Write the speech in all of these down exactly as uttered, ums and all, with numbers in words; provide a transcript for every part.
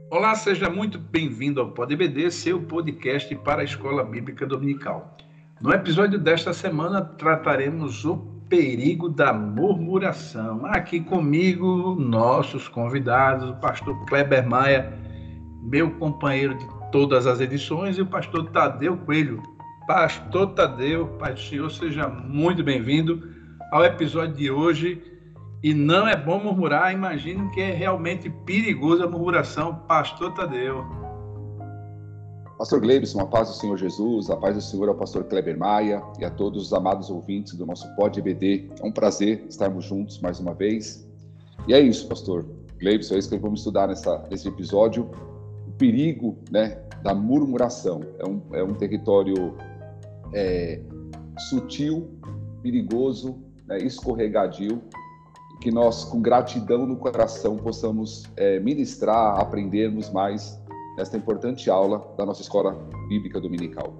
Olá, seja muito bem-vindo ao Pod E B D, seu podcast para a Escola Bíblica Dominical. No episódio desta semana, trataremos o perigo da murmuração. Aqui comigo, nossos convidados, o pastor Kleber Maia, meu companheiro de todas as edições, e o pastor Tadeu Coelho. Pastor Tadeu, Pai do Senhor, seja muito bem-vindo ao episódio de hoje. E não é bom murmurar, imagino que é realmente perigoso a murmuração. Pastor Tadeu. Pastor Gleibson, a paz do Senhor Jesus, a paz do Senhor ao pastor Kleber Maia e a todos os amados ouvintes do nosso Pod E B D. É um prazer estarmos juntos mais uma vez. E é isso, pastor Gleibson, é isso que vamos estudar nessa, nesse episódio. O perigo, né, da murmuração. É um, é um território é, sutil, perigoso, né, escorregadio, que nós, com gratidão no coração, possamos é, ministrar, aprendermos mais nesta importante aula da nossa Escola Bíblica Dominical.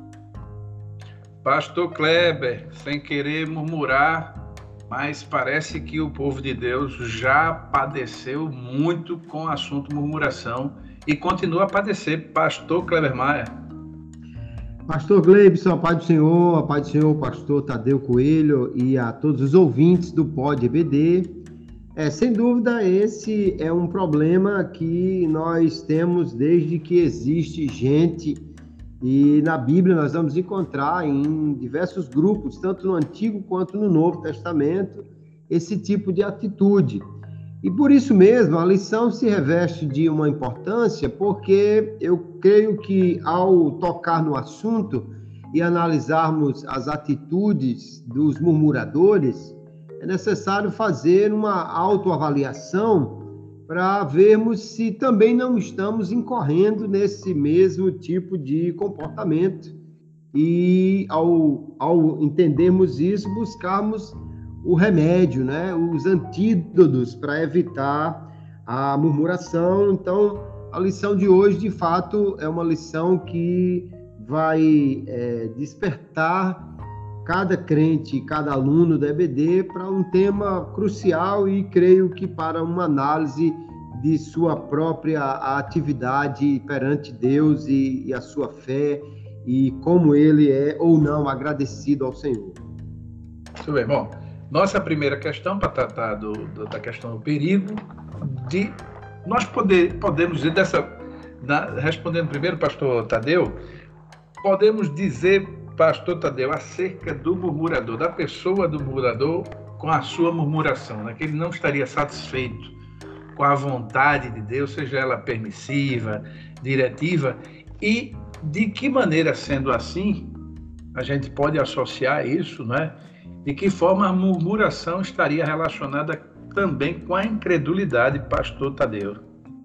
Pastor Kleber, sem querer murmurar, mas parece que o povo de Deus já padeceu muito com o assunto murmuração e continua a padecer. Pastor Kleber Maia. Pastor Gleibson, a paz do Senhor, a paz do Senhor, pastor Tadeu Coelho e a todos os ouvintes do Pod E B D. É, sem dúvida, esse é um problema que nós temos desde que existe gente, e na Bíblia nós vamos encontrar em diversos grupos, tanto no Antigo quanto no Novo Testamento, esse tipo de atitude. E por isso mesmo, a lição se reveste de uma importância, porque eu creio que ao tocar no assunto e analisarmos as atitudes dos murmuradores, é necessário fazer uma autoavaliação para vermos se também não estamos incorrendo nesse mesmo tipo de comportamento. E ao, ao entendermos isso, buscarmos o remédio, né? Os antídotos para evitar a murmuração. Então, a lição de hoje, de fato, é uma lição que vai é, despertar cada crente, cada aluno da E B D para um tema crucial e creio que para uma análise de sua própria atividade perante Deus e, e a sua fé e como ele é ou não agradecido ao Senhor. Muito bem, bom. Nossa primeira questão, para tratar do, do, da questão do perigo, de nós poder, podemos dizer, dessa, na, respondendo primeiro, pastor Tadeu, podemos dizer, pastor Tadeu, acerca do murmurador, da pessoa do murmurador com a sua murmuração, né? Que ele não estaria satisfeito com a vontade de Deus, seja ela permissiva, diretiva, e de que maneira, sendo assim, a gente pode associar isso, né? De que forma a murmuração estaria relacionada também com a incredulidade, pastor Tadeu?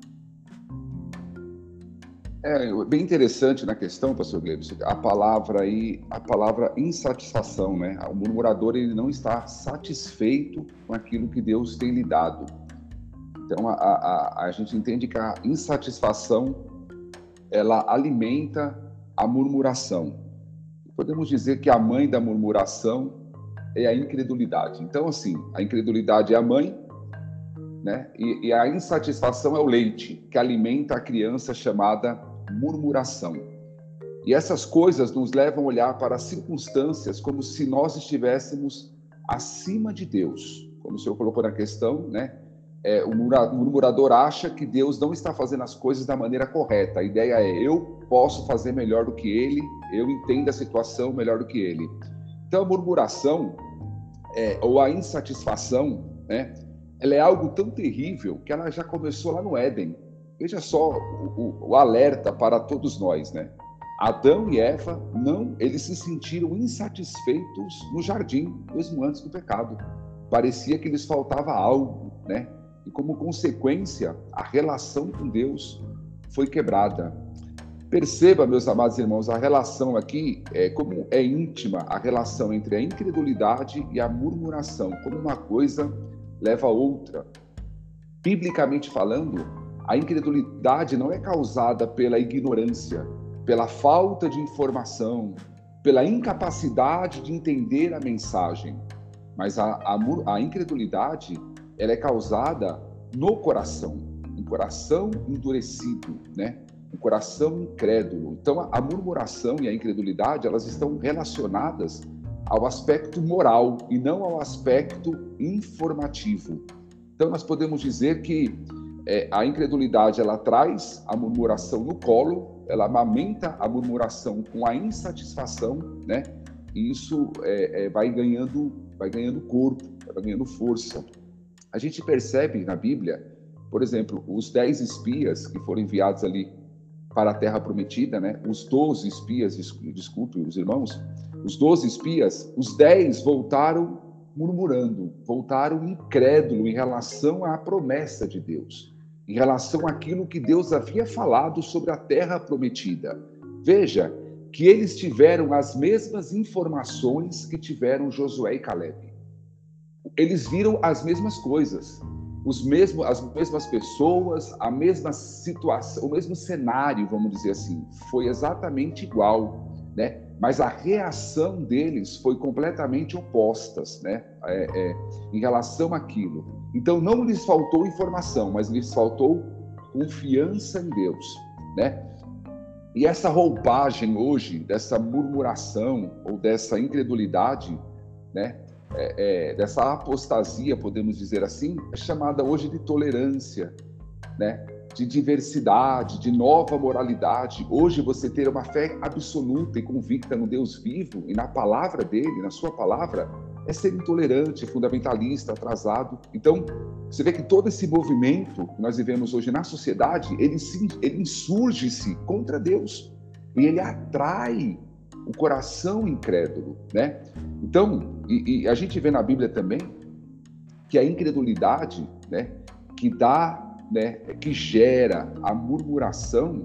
É bem interessante na questão, pastor Gleibson, a palavra aí, a palavra insatisfação, né? O murmurador, ele não está satisfeito com aquilo que Deus tem lhe dado. Então, a, a, a gente entende que a insatisfação, ela alimenta a murmuração. Podemos dizer que a mãe da murmuração é a incredulidade. Então, assim, a incredulidade é a mãe, né? E, e a insatisfação é o leite, que alimenta a criança, chamada murmuração. E essas coisas nos levam a olhar para as circunstâncias como se nós estivéssemos acima de Deus. Como o senhor colocou na questão, né? É, o murmurador acha que Deus não está fazendo as coisas da maneira correta. A ideia é, eu posso fazer melhor do que ele, eu entendo a situação melhor do que ele. Então, a murmuração, é, ou a insatisfação, né, ela é algo tão terrível que ela já começou lá no Éden. Veja só o, o, o alerta para todos nós, né? Adão e Eva, não, eles se sentiram insatisfeitos no jardim, mesmo antes do pecado. Parecia que lhes faltava algo, né? E como consequência, a relação com Deus foi quebrada. Perceba, meus amados irmãos, a relação aqui, é, como é íntima a relação entre a incredulidade e a murmuração, como uma coisa leva a outra. Biblicamente falando, a incredulidade não é causada pela ignorância, pela falta de informação, pela incapacidade de entender a mensagem, mas a, a, a incredulidade ela é causada no coração. um coração endurecido, né? Um coração incrédulo. Então, a, a murmuração e a incredulidade, elas estão relacionadas ao aspecto moral e não ao aspecto informativo. Então, nós podemos dizer que é, a incredulidade, ela traz a murmuração no colo, ela amamenta a murmuração com a insatisfação, né? E isso é, é, vai ganhando, vai ganhando corpo, vai ganhando força. A gente percebe na Bíblia, por exemplo, os dez espias que foram enviados ali para a Terra Prometida, né? Os doze espias, desculpe os irmãos, os doze espias, os dez voltaram murmurando, voltaram incrédulo em relação à promessa de Deus, em relação àquilo que Deus havia falado sobre a Terra Prometida. Veja que eles tiveram as mesmas informações que tiveram Josué e Caleb. Eles viram as mesmas coisas, os mesmos, as mesmas pessoas, a mesma situação, o mesmo cenário, vamos dizer assim, foi exatamente igual, né? Mas a reação deles foi completamente oposta, né? É, é, em relação àquilo. Então não lhes faltou informação, mas lhes faltou confiança em Deus, né? E essa roupagem hoje, dessa murmuração ou dessa incredulidade, né? É, é, dessa apostasia, podemos dizer assim, é chamada hoje de tolerância, né? De diversidade, de nova moralidade. Hoje você ter uma fé absoluta e convicta no Deus vivo e na palavra dele, na sua palavra, é ser intolerante, fundamentalista, atrasado. Então, você vê que todo esse movimento que nós vivemos hoje na sociedade, ele, se, ele insurge-se contra Deus e ele atrai o coração incrédulo, né? Então, e, e a gente vê na Bíblia também que a incredulidade, né, que dá, né, que gera a murmuração,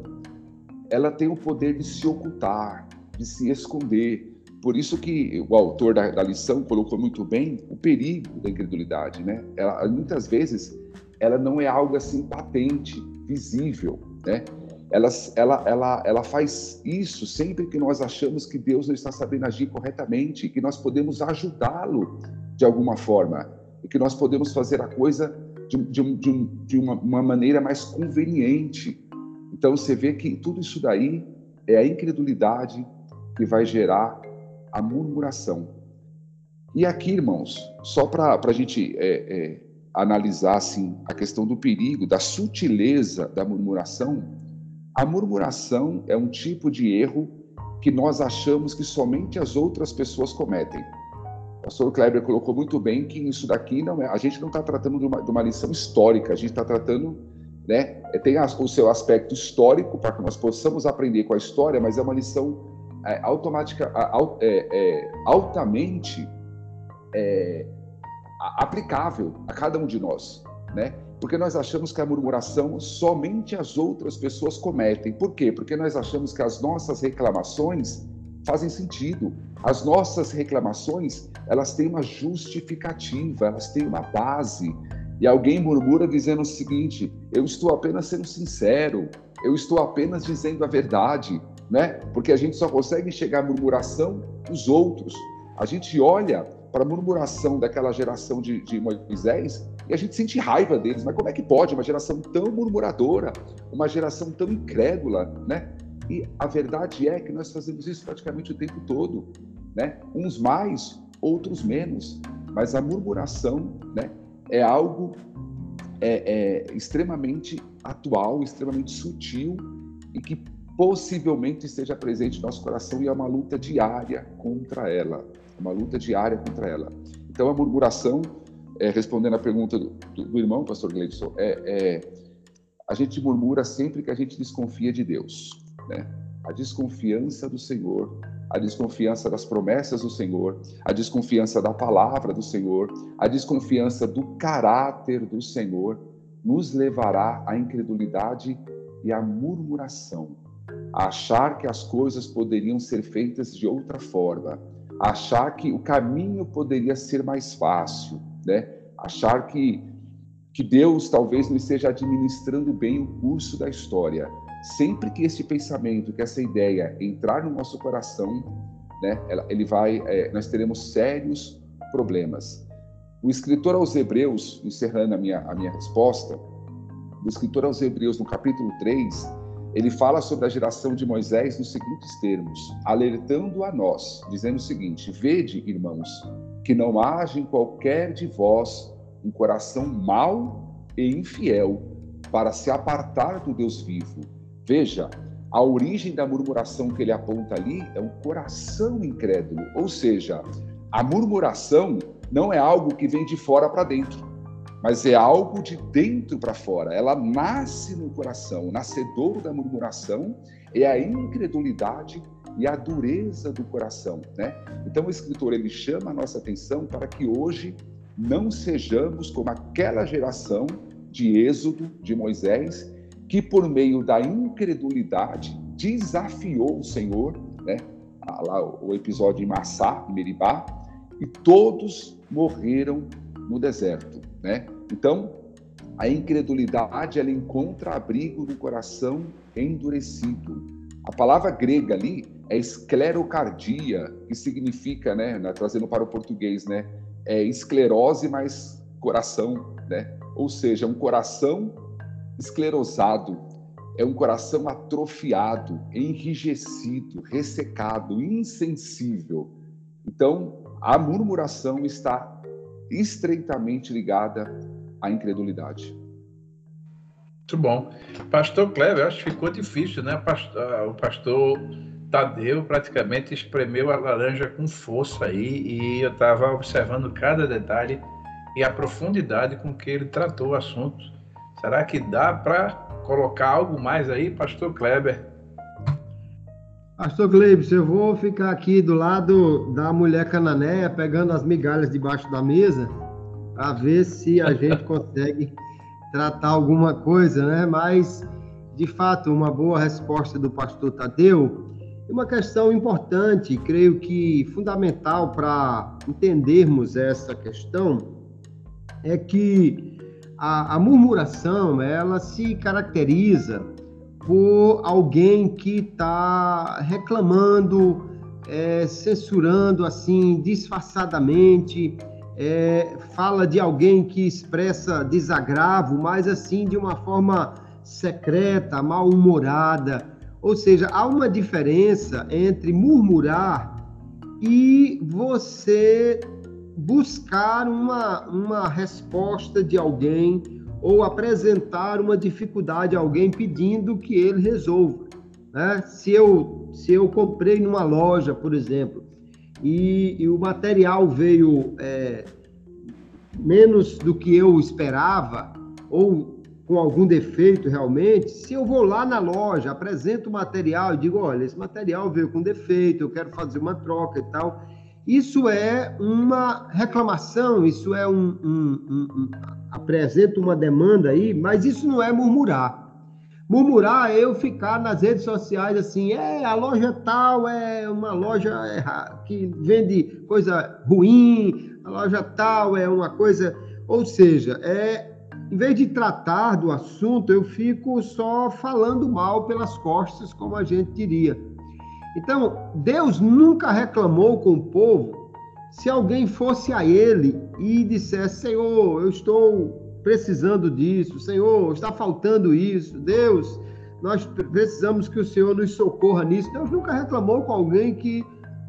ela tem o poder de se ocultar, de se esconder. Por isso que o autor da, da lição colocou muito bem o perigo da incredulidade, né? Ela, muitas vezes, ela não é algo assim patente, visível, né? Ela, ela, ela, ela faz isso sempre que nós achamos que Deus não está sabendo agir corretamente, que nós podemos ajudá-lo de alguma forma, e que nós podemos fazer a coisa de, de, de, de uma, uma maneira mais conveniente. Então você vê que tudo isso daí é a incredulidade que vai gerar a murmuração. E aqui, irmãos, só para a gente é, é, analisar assim, a questão do perigo, da sutileza da murmuração. A murmuração é um tipo de erro que nós achamos que somente as outras pessoas cometem. O pastor Kleber colocou muito bem que isso daqui não é, a gente não está tratando de uma, de uma lição histórica, a gente está tratando, né, tem a, o seu aspecto histórico para que nós possamos aprender com a história, mas é uma lição é, automática, é, é, altamente é, aplicável a cada um de nós, né? Porque nós achamos que a murmuração somente as outras pessoas cometem. Por quê? Porque nós achamos que as nossas reclamações fazem sentido. As nossas reclamações, elas têm uma justificativa, elas têm uma base. E alguém murmura dizendo o seguinte: eu estou apenas sendo sincero, eu estou apenas dizendo a verdade, né? Porque a gente só consegue enxergar a murmuração dos outros. A gente olha para a murmuração daquela geração de, de Moisés e a gente sente raiva deles. Mas como é que pode uma geração tão murmuradora, uma geração tão incrédula, né? E a verdade é que nós fazemos isso praticamente o tempo todo, né? Uns mais, outros menos. Mas a murmuração, né, é algo é, é, extremamente atual, extremamente sutil e que possivelmente esteja presente no nosso coração, e é uma luta diária contra ela. Uma luta diária contra ela. Então, a murmuração, é, respondendo à pergunta do, do, do irmão, pastor Gleibson, é, é, a gente murmura sempre que a gente desconfia de Deus, né? A desconfiança do Senhor, a desconfiança das promessas do Senhor, a desconfiança da palavra do Senhor, a desconfiança do caráter do Senhor, nos levará à incredulidade e à murmuração, a achar que as coisas poderiam ser feitas de outra forma, achar que o caminho poderia ser mais fácil, né? Achar que, que Deus talvez não esteja administrando bem o curso da história. Sempre que esse pensamento, que essa ideia entrar no nosso coração, né, ele vai, é, nós teremos sérios problemas. O escritor aos Hebreus, encerrando a minha, a minha resposta, o escritor aos Hebreus, no capítulo três, ele fala sobre a geração de Moisés nos seguintes termos, alertando a nós, dizendo o seguinte: vede, irmãos, que não haja em qualquer de vós um coração mau e infiel, para se apartar do Deus vivo. Veja, a origem da murmuração que ele aponta ali é um coração incrédulo, ou seja, a murmuração não é algo que vem de fora para dentro, mas é algo de dentro para fora. Ela nasce no coração. O nascedouro da murmuração é a incredulidade e a dureza do coração, né? Então o escritor ele chama a nossa atenção para que hoje não sejamos como aquela geração de Êxodo, de Moisés, que por meio da incredulidade desafiou o Senhor, né? Lá o episódio em Massá, em Meribá, e todos morreram no deserto, né? Então, a incredulidade, ela encontra abrigo no coração endurecido. A palavra grega ali é esclerocardia, que significa, né, trazendo para o português, né, é esclerose mais coração, né? Ou seja, um coração esclerosado, é um coração atrofiado, enrijecido, ressecado, insensível. Então, a murmuração está estreitamente ligada à incredulidade. Muito bom. Pastor Kleber, acho que ficou difícil, né? O pastor Tadeu praticamente espremeu a laranja com força aí, e eu estava observando cada detalhe e a profundidade com que ele tratou o assunto. Será que dá para colocar algo mais aí, pastor Kleber? Pastor Gleibson, eu vou ficar aqui do lado da mulher cananeia, pegando as migalhas debaixo da mesa, para ver se a gente consegue tratar alguma coisa, né? Mas, de fato, uma boa resposta do pastor Tadeu. E uma questão importante, creio que fundamental para entendermos essa questão, é que a, a murmuração, ela se caracteriza por alguém que está reclamando, é, censurando assim, disfarçadamente, é, fala de alguém que expressa desagravo, mas assim, de uma forma secreta, mal-humorada. Ou seja, há uma diferença entre murmurar e você buscar uma, uma resposta de alguém ou apresentar uma dificuldade a alguém pedindo que ele resolva, né? Se eu, se eu comprei numa loja, por exemplo, e, e o material veio é, menos do que eu esperava, ou com algum defeito realmente, se eu vou lá na loja, apresento o material e digo, olha, esse material veio com defeito, eu quero fazer uma troca e tal, isso é uma reclamação, isso é um, um, um, um apresenta uma demanda aí, mas isso não é murmurar. Murmurar é eu ficar nas redes sociais assim, é, a loja tal é uma loja que vende coisa ruim, a loja tal é uma coisa... Ou seja, é, em vez de tratar do assunto, eu fico só falando mal pelas costas, como a gente diria. Então, Deus nunca reclamou com o povo se alguém fosse a ele e dissesse, Senhor, eu estou precisando disso, Senhor, está faltando isso, Deus, nós precisamos que o Senhor nos socorra nisso. Deus nunca reclamou com alguém que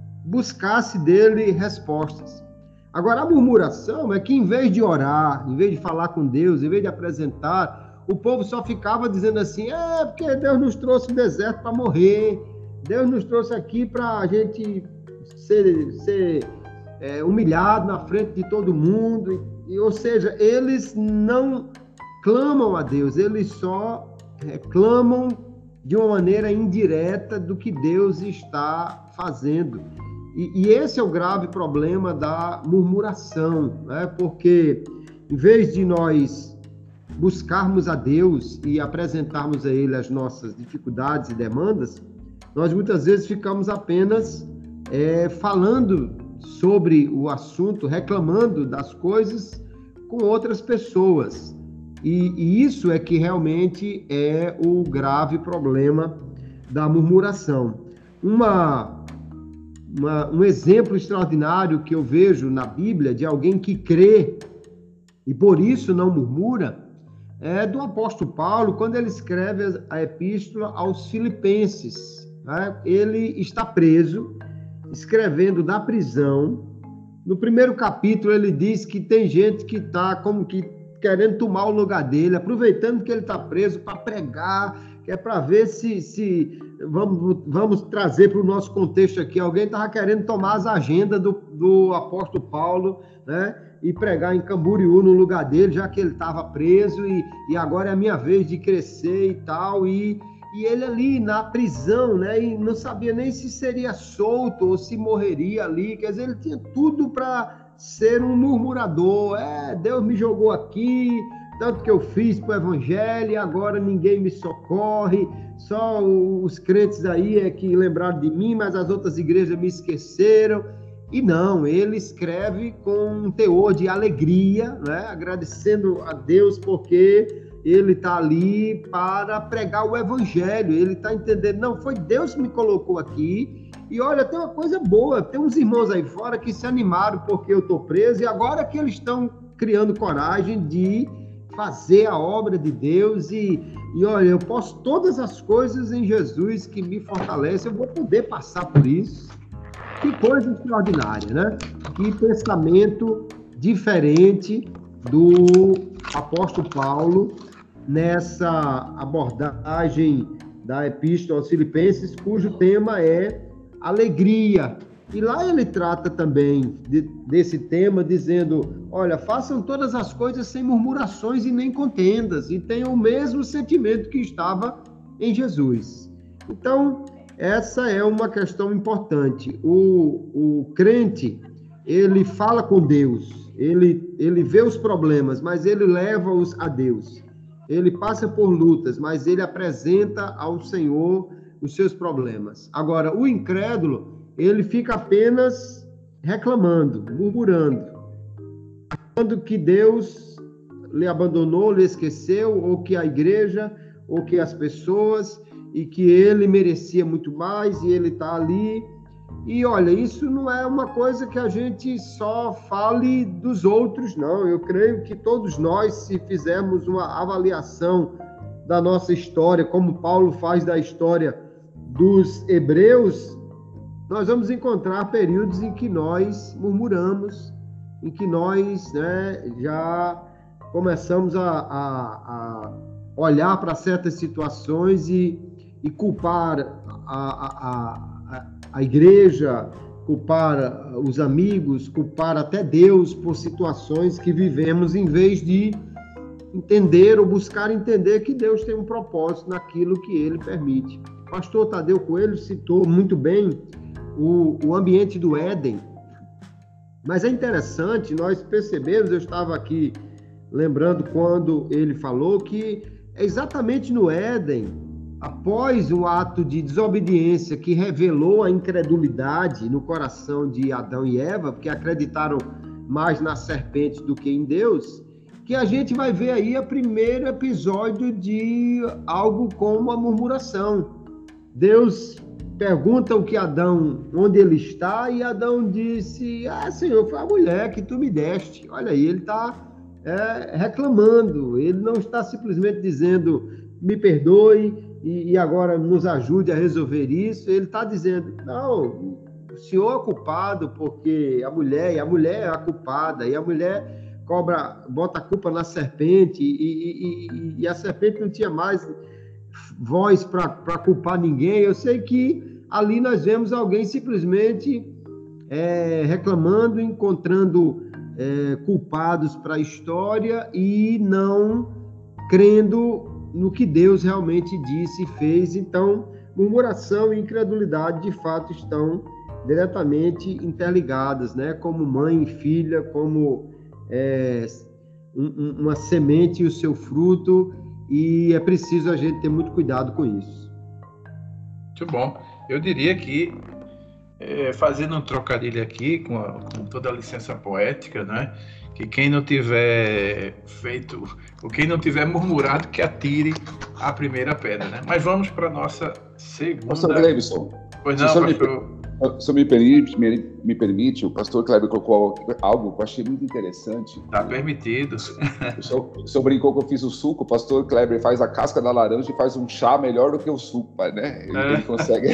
buscasse dele respostas. Agora, a murmuração é que em vez de orar, em vez de falar com Deus, em vez de apresentar, o povo só ficava dizendo assim, é porque Deus nos trouxe no deserto para morrer, Deus nos trouxe aqui para a gente ser, ser é, humilhado na frente de todo mundo. E, ou seja, eles não clamam a Deus, eles só reclamam de uma maneira indireta do que Deus está fazendo. E, e esse é o grave problema da murmuração, né? Porque em vez de nós buscarmos a Deus e apresentarmos a Ele as nossas dificuldades e demandas, nós muitas vezes ficamos apenas é, falando sobre o assunto, reclamando das coisas com outras pessoas. E, e isso é que realmente é o grave problema da murmuração. Uma, uma, um exemplo extraordinário que eu vejo na Bíblia de alguém que crê e por isso não murmura é do apóstolo Paulo, quando ele escreve a epístola aos Filipenses, né? Ele está preso, escrevendo da prisão. No primeiro capítulo ele diz que tem gente que está como que querendo tomar o lugar dele, aproveitando que ele está preso para pregar, que é para ver se, se vamos, vamos trazer para o nosso contexto aqui, alguém estava querendo tomar as agendas do, do apóstolo Paulo, né, e pregar em Camboriú no lugar dele, já que ele estava preso, e, e agora é a minha vez de crescer e tal, e, e ele ali na prisão, né, e não sabia nem se seria solto ou se morreria ali, quer dizer, ele tinha tudo para ser um murmurador. É, Deus me jogou aqui, tanto que eu fiz para o evangelho, e agora ninguém me socorre, só os crentes aí é que lembraram de mim, mas as outras igrejas me esqueceram. E não, ele escreve com um teor de alegria, né? Agradecendo a Deus porque ele está ali para pregar o evangelho, ele está entendendo, não, foi Deus que me colocou aqui. E olha, tem uma coisa boa, tem uns irmãos aí fora que se animaram porque eu estou preso, e agora que eles estão criando coragem de fazer a obra de Deus, e, e olha, eu posso todas as coisas em Jesus que me fortalece, eu vou poder passar por isso. Que coisa extraordinária, né? Que pensamento diferente do apóstolo Paulo nessa abordagem da epístola aos Filipenses, cujo tema é alegria. E lá ele trata também de, desse tema, dizendo, olha, façam todas as coisas sem murmurações e nem contendas, e tenham o mesmo sentimento que estava em Jesus. Então, essa é uma questão importante. O, o crente, ele fala com Deus, ele, ele vê os problemas, mas ele leva-os a Deus. Ele passa por lutas, mas ele apresenta ao Senhor os seus problemas. Agora, o incrédulo, ele fica apenas reclamando, murmurando, achando que Deus lhe abandonou, lhe esqueceu, ou que a igreja, ou que as pessoas, e que ele merecia muito mais, e ele está ali. E olha, isso não é uma coisa que a gente só fale dos outros, não. Eu creio que todos nós, se fizermos uma avaliação da nossa história, como Paulo faz da história dos hebreus, nós vamos encontrar períodos em que nós murmuramos, em que nós, né, já começamos a, a, a olhar para certas situações e, e culpar a, a, a, a igreja, culpar os amigos, culpar até Deus por situações que vivemos, em vez de entender ou buscar entender que Deus tem um propósito naquilo que ele permite. O pastor Tadeu Coelho citou muito bem o, o ambiente do Éden, mas é interessante nós percebemos, eu estava aqui lembrando quando ele falou que é exatamente no Éden, após o ato de desobediência que revelou a incredulidade no coração de Adão e Eva, porque acreditaram mais na serpente do que em Deus, que a gente vai ver aí o primeiro episódio de algo como a murmuração. Deus pergunta o que Adão, onde ele está, e Adão disse, ah, Senhor, foi a mulher que tu me deste. Olha aí, ele está é, reclamando, ele não está simplesmente dizendo, me perdoe e, e agora nos ajude a resolver isso. Ele está dizendo, não, o Senhor é culpado porque a mulher, e a mulher é a culpada, e a mulher cobra, bota a culpa na serpente, e, e, e, e a serpente não tinha mais voz para culpar ninguém. Eu sei que ali nós vemos alguém simplesmente é, reclamando, encontrando é, culpados para a história e não crendo no que Deus realmente disse e fez. Então, murmuração e incredulidade de fato estão diretamente interligadas, né? Como mãe e filha, como é, um, uma semente e o seu fruto, e é preciso a gente ter muito cuidado com isso. Muito bom. Eu diria que, é, fazendo um trocadilho aqui, com, a, com toda a licença poética, né, que quem não tiver feito, ou quem não tiver murmurado, que atire a primeira pedra, né? Mas vamos para a nossa segunda... Pastor Gleibson, pois não, pastor... Se me permite, me, me permite, o pastor Kleber colocou algo que eu achei muito interessante. Está permitido. O senhor, o senhor brincou que eu fiz o suco, o pastor Kleber faz a casca da laranja e faz um chá melhor do que o suco, né? Ele, é. ele consegue.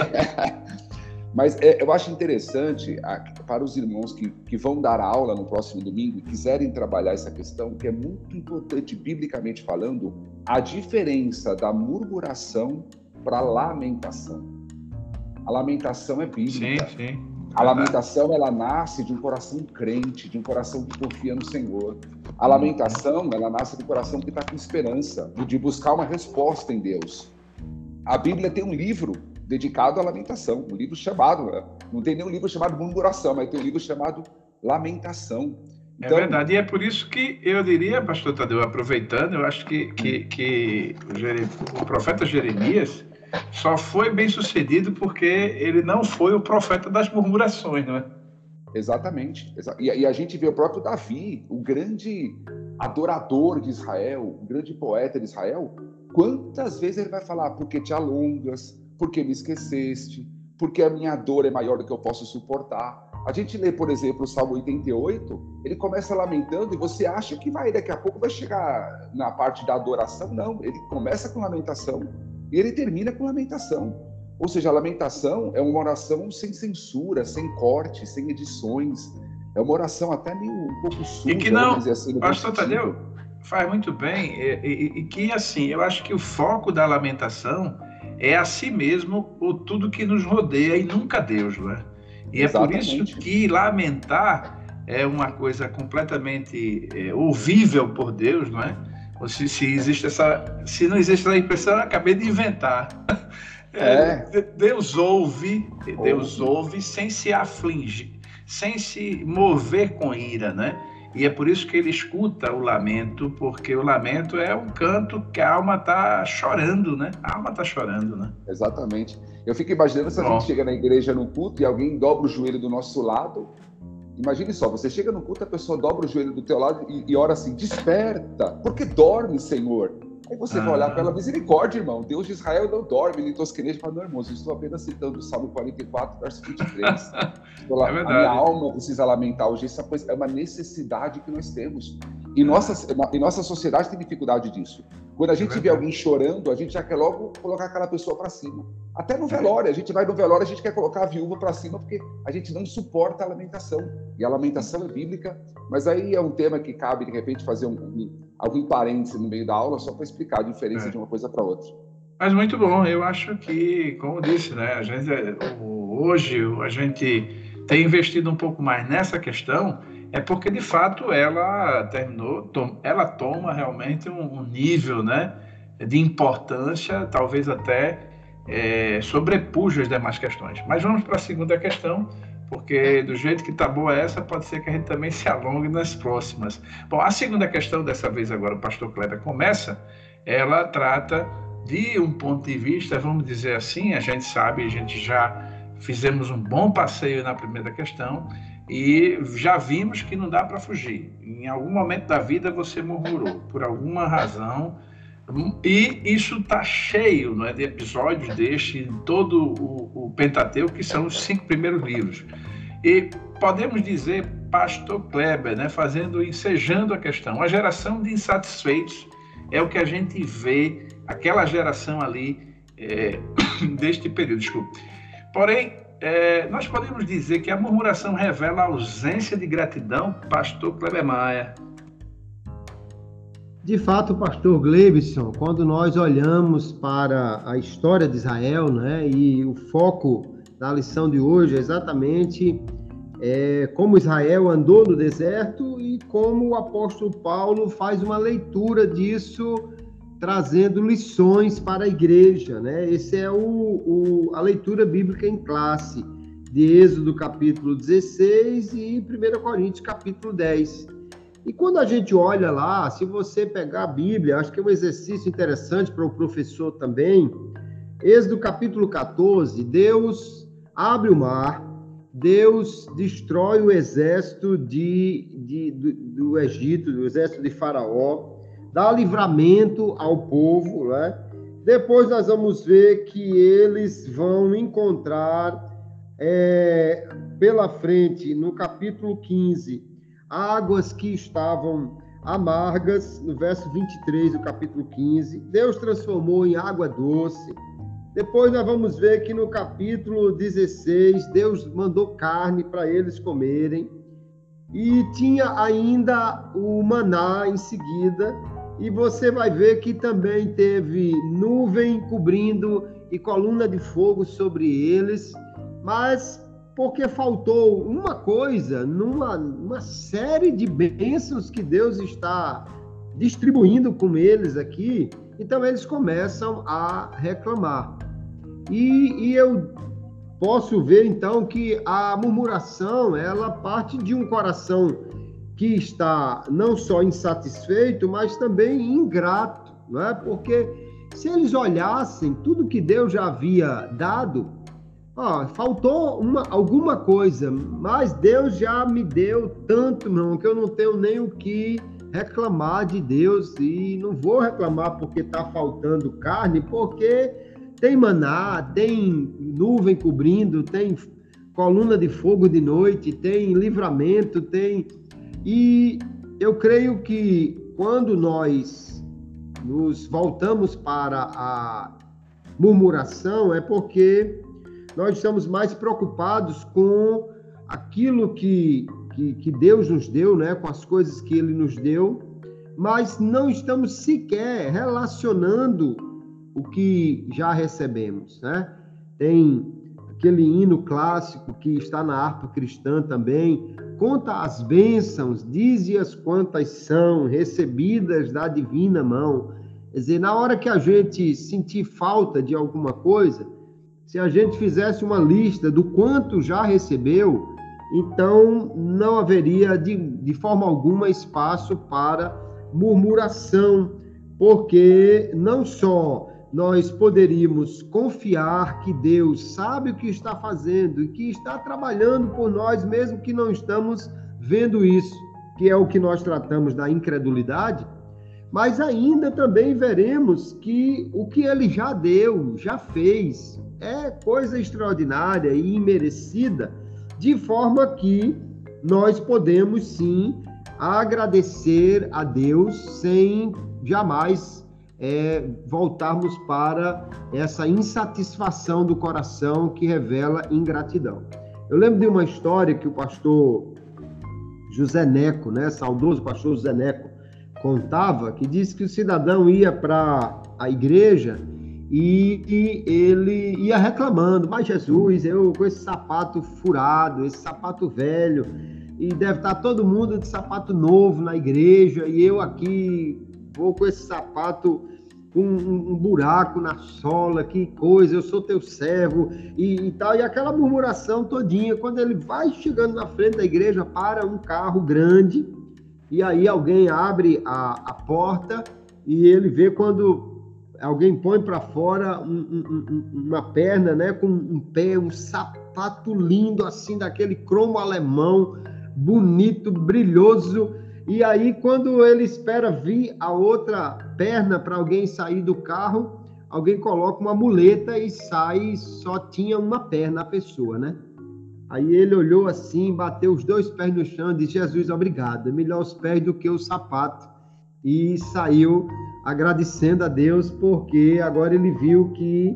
Mas é, eu acho interessante a, para os irmãos que, que vão dar aula no próximo domingo e quiserem trabalhar essa questão, que é muito importante, biblicamente falando, a diferença da murmuração para a lamentação. A lamentação é bíblica. Sim, sim. A lamentação, ela nasce de um coração crente, de um coração que confia no Senhor. A lamentação, ela nasce do coração que está com esperança, de buscar uma resposta em Deus. A Bíblia tem um livro dedicado à lamentação, um livro chamado, não tem nenhum livro chamado murmuração, mas tem um livro chamado Lamentação. Então, é verdade, e é por isso que eu diria, pastor Tadeu, aproveitando, eu acho que, que, que o, o profeta Jeremias só foi bem sucedido porque ele não foi o profeta das murmurações, não é? Exatamente. E, e a gente vê o próprio Davi, o grande adorador de Israel, o grande poeta de Israel, quantas vezes ele vai falar, porque te alongas, porque me esqueceste, porque a minha dor é maior do que eu posso suportar. A gente lê, por exemplo, o Salmo oitenta e oito, ele começa lamentando e você acha que vai, daqui a pouco vai chegar na parte da adoração. Não, ele começa com lamentação e ele termina com lamentação. Ou seja, a lamentação é uma oração sem censura, sem corte, sem edições. É uma oração até meio um pouco suja. E que não, assim, pastor Tadeu, faz muito bem, e, e, e que assim, eu acho que o foco da lamentação é a si mesmo ou tudo que nos rodeia e nunca Deus, não é? E Exatamente. É por isso que lamentar é uma coisa completamente é, ouvível por Deus, não é? Ou se, se existe essa, se não existe essa impressão, eu acabei de inventar. É. É, Deus ouve, Deus ouve sem se afligir, sem se mover com ira, né? E é por isso que ele escuta o lamento, porque o lamento é um canto que a alma está chorando, né? A alma está chorando, né? Exatamente. Eu fico imaginando se a Bom. gente chega na igreja no culto e alguém dobra o joelho do nosso lado. Imagine só, você chega no culto, a pessoa dobra o joelho do teu lado e, e ora assim, desperta, porque dorme, Senhor. Aí você ah. vai olhar para ela, misericórdia, irmão, Deus de Israel não dorme, ele tosqueneja e fala, não, irmãos, eu estou apenas citando o Salmo quarenta e quatro, verso vinte e três. Lá, é a minha alma precisa lamentar hoje, essa coisa é uma necessidade que nós temos. E nossa, e nossa sociedade tem dificuldade disso. Quando a gente é vê alguém chorando, a gente já quer logo colocar aquela pessoa para cima. Até no velório, a gente vai no velório, a gente quer colocar a viúva para cima, porque a gente não suporta a lamentação. E a lamentação é bíblica, mas aí é um tema que cabe, de repente, fazer um, um, algum parêntese no meio da aula, só para explicar a diferença é. de uma coisa para outra. Mas muito bom, eu acho que, como eu disse, né, a gente, hoje a gente tem investido um pouco mais nessa questão, é porque, de fato, ela terminou, tom, ela toma realmente um, um nível, né, de importância, talvez até é, sobrepuja as demais questões. Mas vamos para a segunda questão, porque do jeito que está boa essa, pode ser que a gente também se alongue nas próximas. Bom, a segunda questão, dessa vez agora o pastor Kleber começa, ela trata de um ponto de vista, vamos dizer assim, a gente sabe, a gente já fizemos um bom passeio na primeira questão, e já vimos que não dá para fugir. Em algum momento da vida você murmurou, por alguma razão, e isso está cheio, não é, de episódios deste em todo o, o Pentateuco, que são os cinco primeiros livros. E podemos dizer, pastor Kleber, né, fazendo, ensejando a questão, a geração de insatisfeitos é o que a gente vê, aquela geração ali é, deste período, desculpe. Porém, É, nós podemos dizer que a murmuração revela a ausência de gratidão, pastor Kleber Maia. De fato, pastor Gleibson, quando nós olhamos para a história de Israel, né, e o foco da lição de hoje é exatamente é, como Israel andou no deserto e como o apóstolo Paulo faz uma leitura disso, trazendo lições para a igreja, né? Essa é o, o, a leitura bíblica em classe, de Êxodo capítulo dezesseis e primeira Coríntios capítulo dez. E quando a gente olha lá, se você pegar a Bíblia, acho que é um exercício interessante para o professor também, Êxodo capítulo quatorze, Deus abre o mar, Deus destrói o exército de, de, do, do Egito, do exército de Faraó, dá livramento ao povo, né? Depois nós vamos ver que eles vão encontrar é, pela frente, no capítulo quinze, águas que estavam amargas, no verso vinte e três do capítulo quinze, Deus transformou em água doce. Depois nós vamos ver que no capítulo dezesseis, Deus mandou carne para eles comerem, e tinha ainda o maná em seguida, e você vai ver que também teve nuvem cobrindo e coluna de fogo sobre eles, mas porque faltou uma coisa, numa, numa série de bênçãos que Deus está distribuindo com eles aqui, então eles começam a reclamar. E, e eu posso ver, então, que a murmuração, ela parte de um coração que está não só insatisfeito, mas também ingrato, não é? Porque se eles olhassem tudo que Deus já havia dado, ó, faltou uma, alguma coisa, mas Deus já me deu tanto, meu irmão, que eu não tenho nem o que reclamar de Deus, e não vou reclamar porque está faltando carne, porque tem maná, tem nuvem cobrindo, tem coluna de fogo de noite, tem livramento, tem... E eu creio que quando nós nos voltamos para a murmuração, é porque nós estamos mais preocupados com aquilo que, que, que Deus nos deu, né? Com as coisas que Ele nos deu, mas não estamos sequer relacionando o que já recebemos, né? Tem aquele hino clássico que está na harpa cristã também, conta as bênçãos, dize-as quantas são, recebidas da divina mão. Quer dizer, na hora que a gente sentir falta de alguma coisa, se a gente fizesse uma lista do quanto já recebeu, então não haveria de, de forma alguma espaço para murmuração, porque não só nós poderíamos confiar que Deus sabe o que está fazendo e que está trabalhando por nós, mesmo que não estamos vendo isso, que é o que nós tratamos da incredulidade, mas ainda também veremos que o que Ele já deu, já fez, é coisa extraordinária e imerecida, de forma que nós podemos sim agradecer a Deus sem jamais É, voltarmos para essa insatisfação do coração que revela ingratidão. Eu lembro de uma história que o pastor José Neco, né, saudoso pastor José Neco, contava, que disse que o cidadão ia para a igreja e, e ele ia reclamando: mas Jesus, eu com esse sapato furado, esse sapato velho, e deve estar todo mundo de sapato novo na igreja, e eu aqui vou com esse sapato com um, um buraco na sola, que coisa, eu sou teu servo, e, e tal, e aquela murmuração todinha. Quando ele vai chegando na frente da igreja, para um carro grande, e aí alguém abre a, a porta, e ele vê quando alguém põe para fora um, um, um, uma perna, né, com um pé, um sapato lindo, assim, daquele cromo alemão, bonito, brilhoso. E aí, quando ele espera vir a outra perna para alguém sair do carro, alguém coloca uma muleta e sai, só tinha uma perna a pessoa, né? Aí ele olhou assim, bateu os dois pés no chão e disse: Jesus, obrigado, é melhor os pés do que o sapato. E saiu agradecendo a Deus, porque agora ele viu que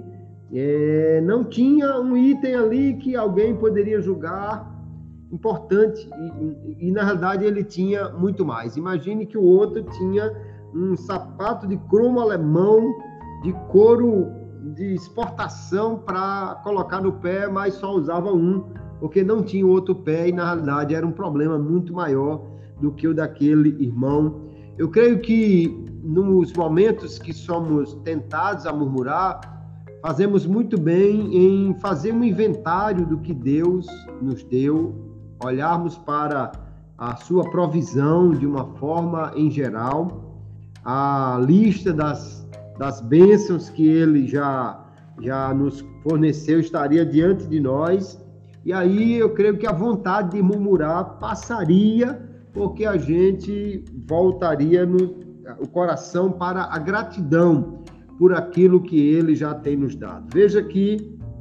é, não tinha um item ali que alguém poderia julgar importante, e, e, e na realidade ele tinha muito mais. Imagine que o outro tinha um sapato de cromo alemão, de couro de exportação para colocar no pé, mas só usava um, porque não tinha outro pé, e na realidade era um problema muito maior do que o daquele irmão. Eu creio que nos momentos que somos tentados a murmurar, fazemos muito bem em fazer um inventário do que Deus nos deu, olharmos para a sua provisão de uma forma em geral, a lista das, das bênçãos que Ele já, já nos forneceu estaria diante de nós, e aí eu creio que a vontade de murmurar passaria, porque a gente voltaria no, o coração para a gratidão por aquilo que Ele já tem nos dado. Veja que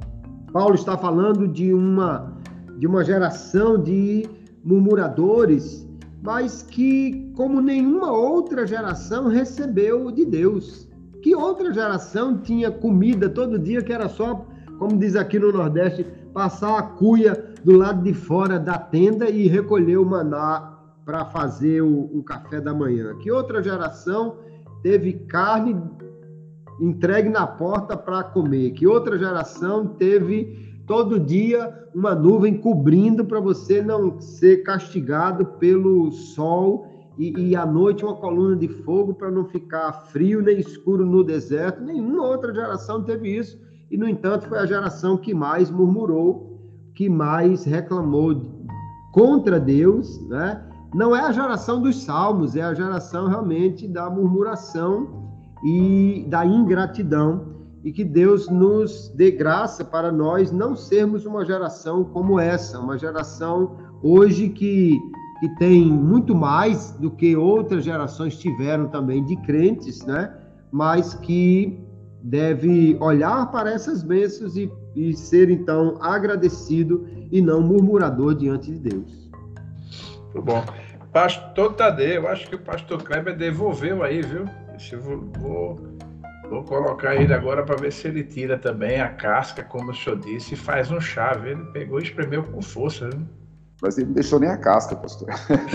Paulo está falando de uma, de uma geração de murmuradores, mas que, como nenhuma outra geração, recebeu de Deus. Que outra geração tinha comida todo dia, que era só, como diz aqui no Nordeste, passar a cuia do lado de fora da tenda e recolher o maná para fazer o, o café da manhã? Que outra geração teve carne entregue na porta para comer? Que outra geração teve todo dia uma nuvem cobrindo para você não ser castigado pelo sol e, e à noite uma coluna de fogo para não ficar frio nem escuro no deserto? Nenhuma outra geração teve isso. E, no entanto, foi a geração que mais murmurou, que mais reclamou contra Deus, né? Não é a geração dos salmos, é a geração realmente da murmuração e da ingratidão, e que Deus nos dê graça para nós não sermos uma geração como essa, uma geração hoje que, que tem muito mais do que outras gerações tiveram também de crentes, né? Mas que deve olhar para essas bênçãos e, e ser, então, agradecido e não murmurador diante de Deus. Muito bom. Pastor Tadeu, eu acho que o pastor Kleber devolveu aí, viu? Deixa eu vou, vou, vou colocar ele agora para ver se ele tira também a casca, como o senhor disse, e faz um chá, viu? Ele pegou e espremeu com força, viu? Mas ele não deixou nem a casca, pastor.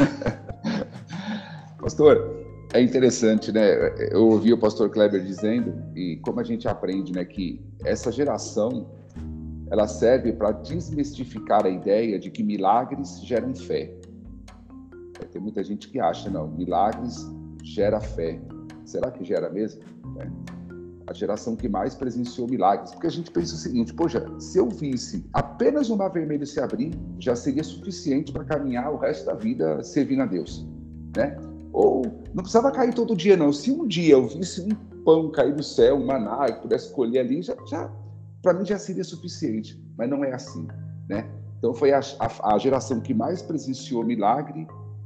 Pastor, é interessante, né? Eu ouvi o pastor Kleber dizendo, e como a gente aprende, né, que essa geração, ela serve para desmistificar a ideia de que milagres geram fé. Tem muita gente que acha, não, milagres gera fé. Será que gera mesmo? É. A geração que mais presenciou milagres. Porque a gente pensa o seguinte, poxa, se eu visse apenas o mar vermelho se abrir, já seria suficiente para caminhar o resto da vida servindo a Deus, né? Ou não precisava cair todo dia, não. Se um dia eu visse um pão cair do céu, um maná, eu pudesse colher ali, já, já para mim já seria suficiente. Mas não é assim, né? Então foi a, a, a geração que mais presenciou milagre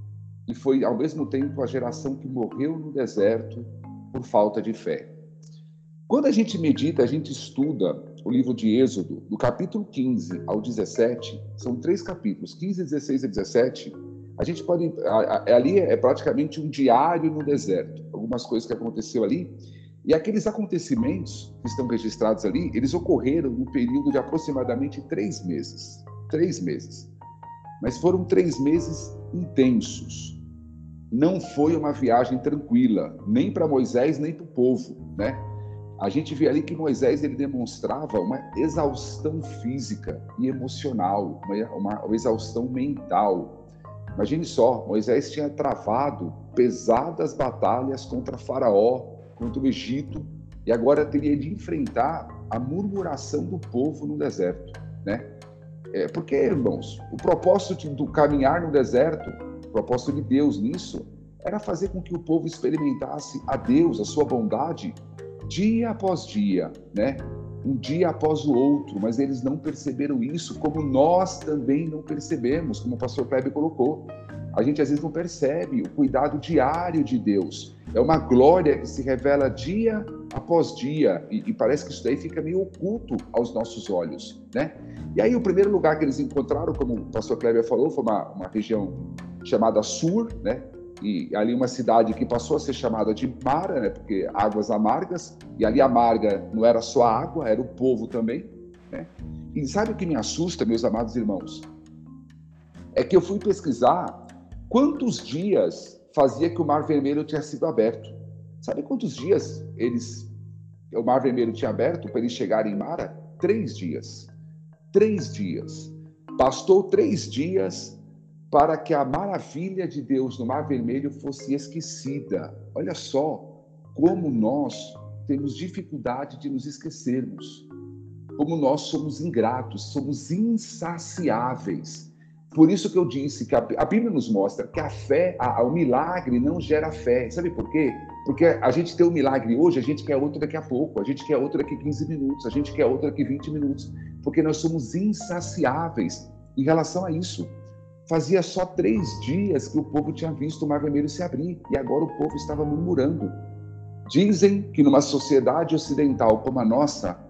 e foi, ao mesmo tempo, a geração que morreu no deserto por falta de fé. Quando a gente medita, a gente estuda o livro de Êxodo, do capítulo quinze ao dezessete, são três capítulos, quinze, dezesseis e dezessete, a gente pode... Ali é praticamente um diário no deserto, algumas coisas que aconteceu ali, e aqueles acontecimentos que estão registrados ali, eles ocorreram no período de aproximadamente três meses. Três meses. Mas foram três meses intensos. Não foi uma viagem tranquila, nem para Moisés, nem para o povo, né? A gente vê ali que Moisés ele demonstrava uma exaustão física e emocional, uma, uma exaustão mental. Imagine só, Moisés tinha travado pesadas batalhas contra Faraó, contra o Egito, e agora teria de enfrentar a murmuração do povo no deserto, né? É, porque, irmãos, o propósito do caminhar no deserto, o propósito de Deus nisso, era fazer com que o povo experimentasse a Deus, a sua bondade, dia após dia, né? Um dia após o outro, mas eles não perceberam isso, como nós também não percebemos, como o pastor Kleber colocou. A gente às vezes não percebe o cuidado diário de Deus. É uma glória que se revela dia após dia, e, e parece que isso daí fica meio oculto aos nossos olhos, né? E aí o primeiro lugar que eles encontraram, como o pastor Kleber falou, foi uma, uma região chamada Sur, né? E ali uma cidade que passou a ser chamada de Mara, né? Porque águas amargas, e ali amarga não era só a água, era o povo também, né? E sabe o que me assusta, meus amados irmãos? É que eu fui pesquisar quantos dias fazia que o Mar Vermelho tinha sido aberto. Sabe quantos dias eles, o Mar Vermelho tinha aberto para eles chegarem em Mara? Três dias. Três dias. Bastou três dias para que a maravilha de Deus no Mar Vermelho fosse esquecida. Olha só como nós temos dificuldade de nos esquecermos. Como nós somos ingratos, somos insaciáveis. Por isso que eu disse que a, a Bíblia nos mostra que a fé, a, o milagre não gera fé. Sabe por quê? Porque a gente tem um milagre hoje, a gente quer outro daqui a pouco, a gente quer outro daqui a quinze minutos, a gente quer outro daqui a vinte minutos, porque nós somos insaciáveis em relação a isso. Fazia só três dias que o povo tinha visto o Mar Vermelho se abrir, e agora o povo estava murmurando. Dizem que numa sociedade ocidental como a nossa,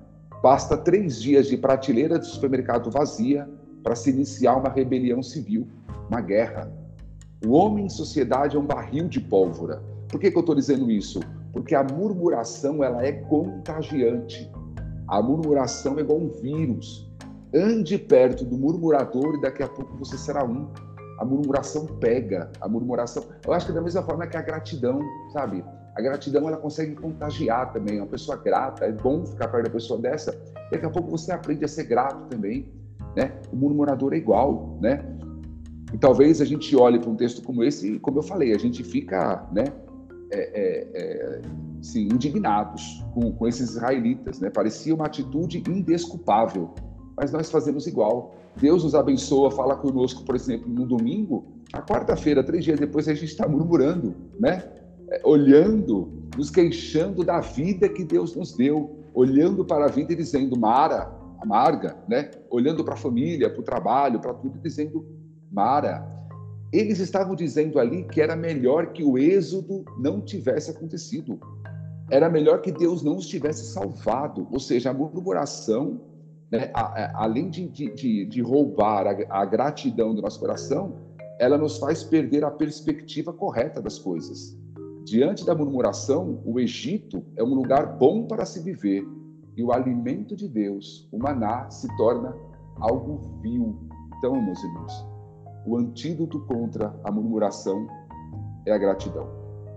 basta três dias de prateleira de supermercado vazia para se iniciar uma rebelião civil, uma guerra. O homem em sociedade é um barril de pólvora. Por que que eu estou dizendo isso? Porque a murmuração, ela é contagiante. A murmuração é igual um vírus. Ande perto do murmurador e daqui a pouco você será um. A murmuração pega, a murmuração... Eu acho que da mesma forma que a gratidão, sabe? A gratidão, ela consegue contagiar também. Uma pessoa grata, é bom ficar perto da pessoa dessa. Daqui a pouco você aprende a ser grato também, né? O murmurador é igual, né? E talvez a gente olhe para um texto como esse e, como eu falei, a gente fica, né? É, é, é, assim, indignados com, com esses israelitas, né? Parecia uma atitude indesculpável, mas nós fazemos igual. Deus nos abençoa, fala conosco, por exemplo, no domingo, na quarta-feira, três dias depois, a gente está murmurando, né? É, olhando, nos queixando da vida que Deus nos deu, olhando para a vida e dizendo Mara, amarga, né? Olhando para a família, para o trabalho, para tudo, dizendo Mara. Eles estavam dizendo ali que era melhor que o êxodo não tivesse acontecido. Era melhor que Deus não os tivesse salvado. Ou seja, a murmuração, né, a, a, além de, de, de roubar a, a gratidão do nosso coração, ela nos faz perder a perspectiva correta das coisas. Diante da murmuração, o Egito é um lugar bom para se viver. E o alimento de Deus, o maná, se torna algo vil. Então, meus irmãos, o antídoto contra a murmuração é a gratidão.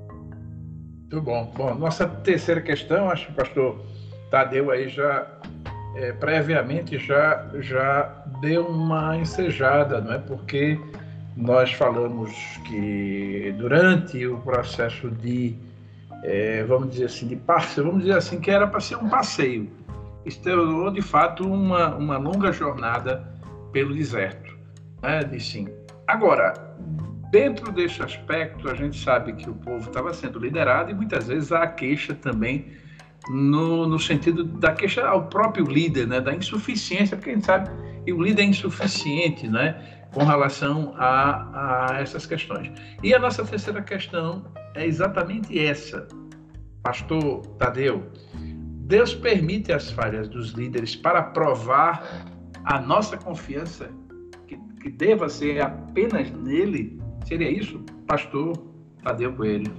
Muito bom. Bom, nossa terceira questão, acho que o pastor Tadeu aí já, é, previamente, já, já deu uma ensejada, não é? Porque nós falamos que durante o processo de, é, vamos dizer assim, de passeio, vamos dizer assim, que era para ser um passeio. Estreou, de fato, uma, uma longa jornada pelo deserto, né? De sim. Agora, dentro desse aspecto, a gente sabe que o povo estava sendo liderado e muitas vezes há a queixa também no, no sentido da queixa ao próprio líder, né? Da insuficiência, porque a gente sabe que o líder é insuficiente, né? Com relação a, a essas questões. E a nossa terceira questão é exatamente essa, pastor Tadeu. Deus permite as falhas dos líderes para provar a nossa confiança, que, que deva ser apenas nele? Seria isso, pastor Tadeu Coelho?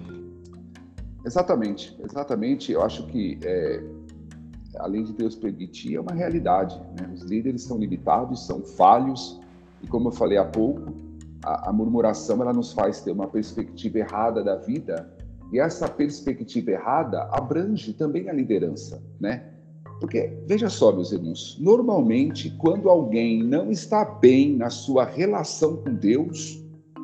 Exatamente, exatamente. Eu acho que, é, além de Deus permitir, é uma realidade, né? Os líderes são limitados, são falhos, e como eu falei há pouco, a, a murmuração ela nos faz ter uma perspectiva errada da vida, e essa perspectiva errada abrange também a liderança, né? Porque, veja só, meus irmãos, normalmente, quando alguém não está bem na sua relação com Deus,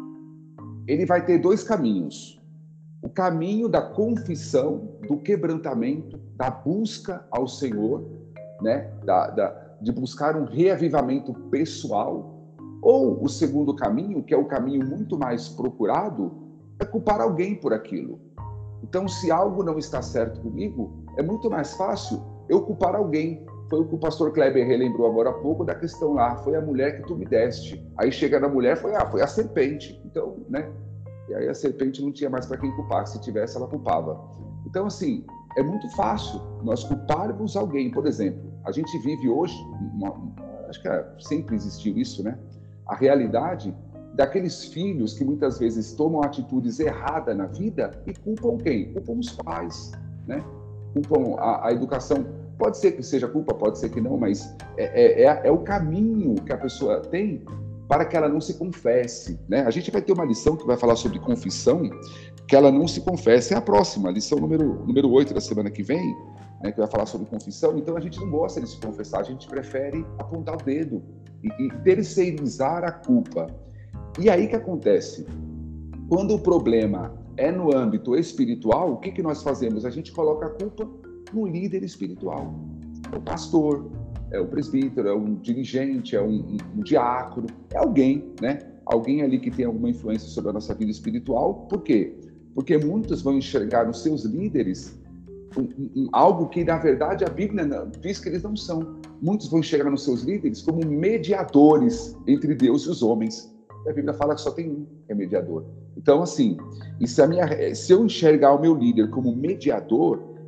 ele vai ter dois caminhos. O caminho da confissão, do quebrantamento, da busca ao Senhor, né? da, da, de buscar um reavivamento pessoal, ou o segundo caminho, que é o caminho muito mais procurado, é culpar alguém por aquilo. Então, se algo não está certo comigo, é muito mais fácil eu culpar alguém. Foi o que o pastor Kleber relembrou agora há pouco da questão lá, foi a mulher que tu me deste. Aí chega na mulher, foi, ah, foi a serpente. Então, né? E aí a serpente não tinha mais para quem culpar, se tivesse ela culpava. Então, assim, é muito fácil nós culparmos alguém. Por exemplo, a gente vive hoje, uma, acho que sempre existiu isso, né? A realidade daqueles filhos que muitas vezes tomam atitudes erradas na vida e culpam quem? Culpam os pais, né? Culpam a, a educação. Pode ser que seja culpa, pode ser que não, mas é, é, é o caminho que a pessoa tem para que ela não se confesse, né? A gente vai ter uma lição que vai falar sobre confissão, que ela não se confesse. É a próxima, a lição número, número oito da semana que vem, né, que vai falar sobre confissão. Então a gente não gosta de se confessar, a gente prefere apontar o dedo e, e terceirizar a culpa. E aí que acontece? Quando o problema é no âmbito espiritual, o que, que nós fazemos? A gente coloca a culpa no líder espiritual. É o pastor, é o presbítero, é um dirigente, é um, um, um diácono, é alguém, né? Alguém ali que tem alguma influência sobre a nossa vida espiritual. Por quê? Porque muitos vão enxergar nos seus líderes um, um, algo que, na verdade, a Bíblia não, diz que eles não são. Muitos vão enxergar nos seus líderes como mediadores entre Deus e os homens. A Bíblia fala que só tem um que é mediador. Então, assim, e se, a minha, se eu enxergar o meu líder como mediador,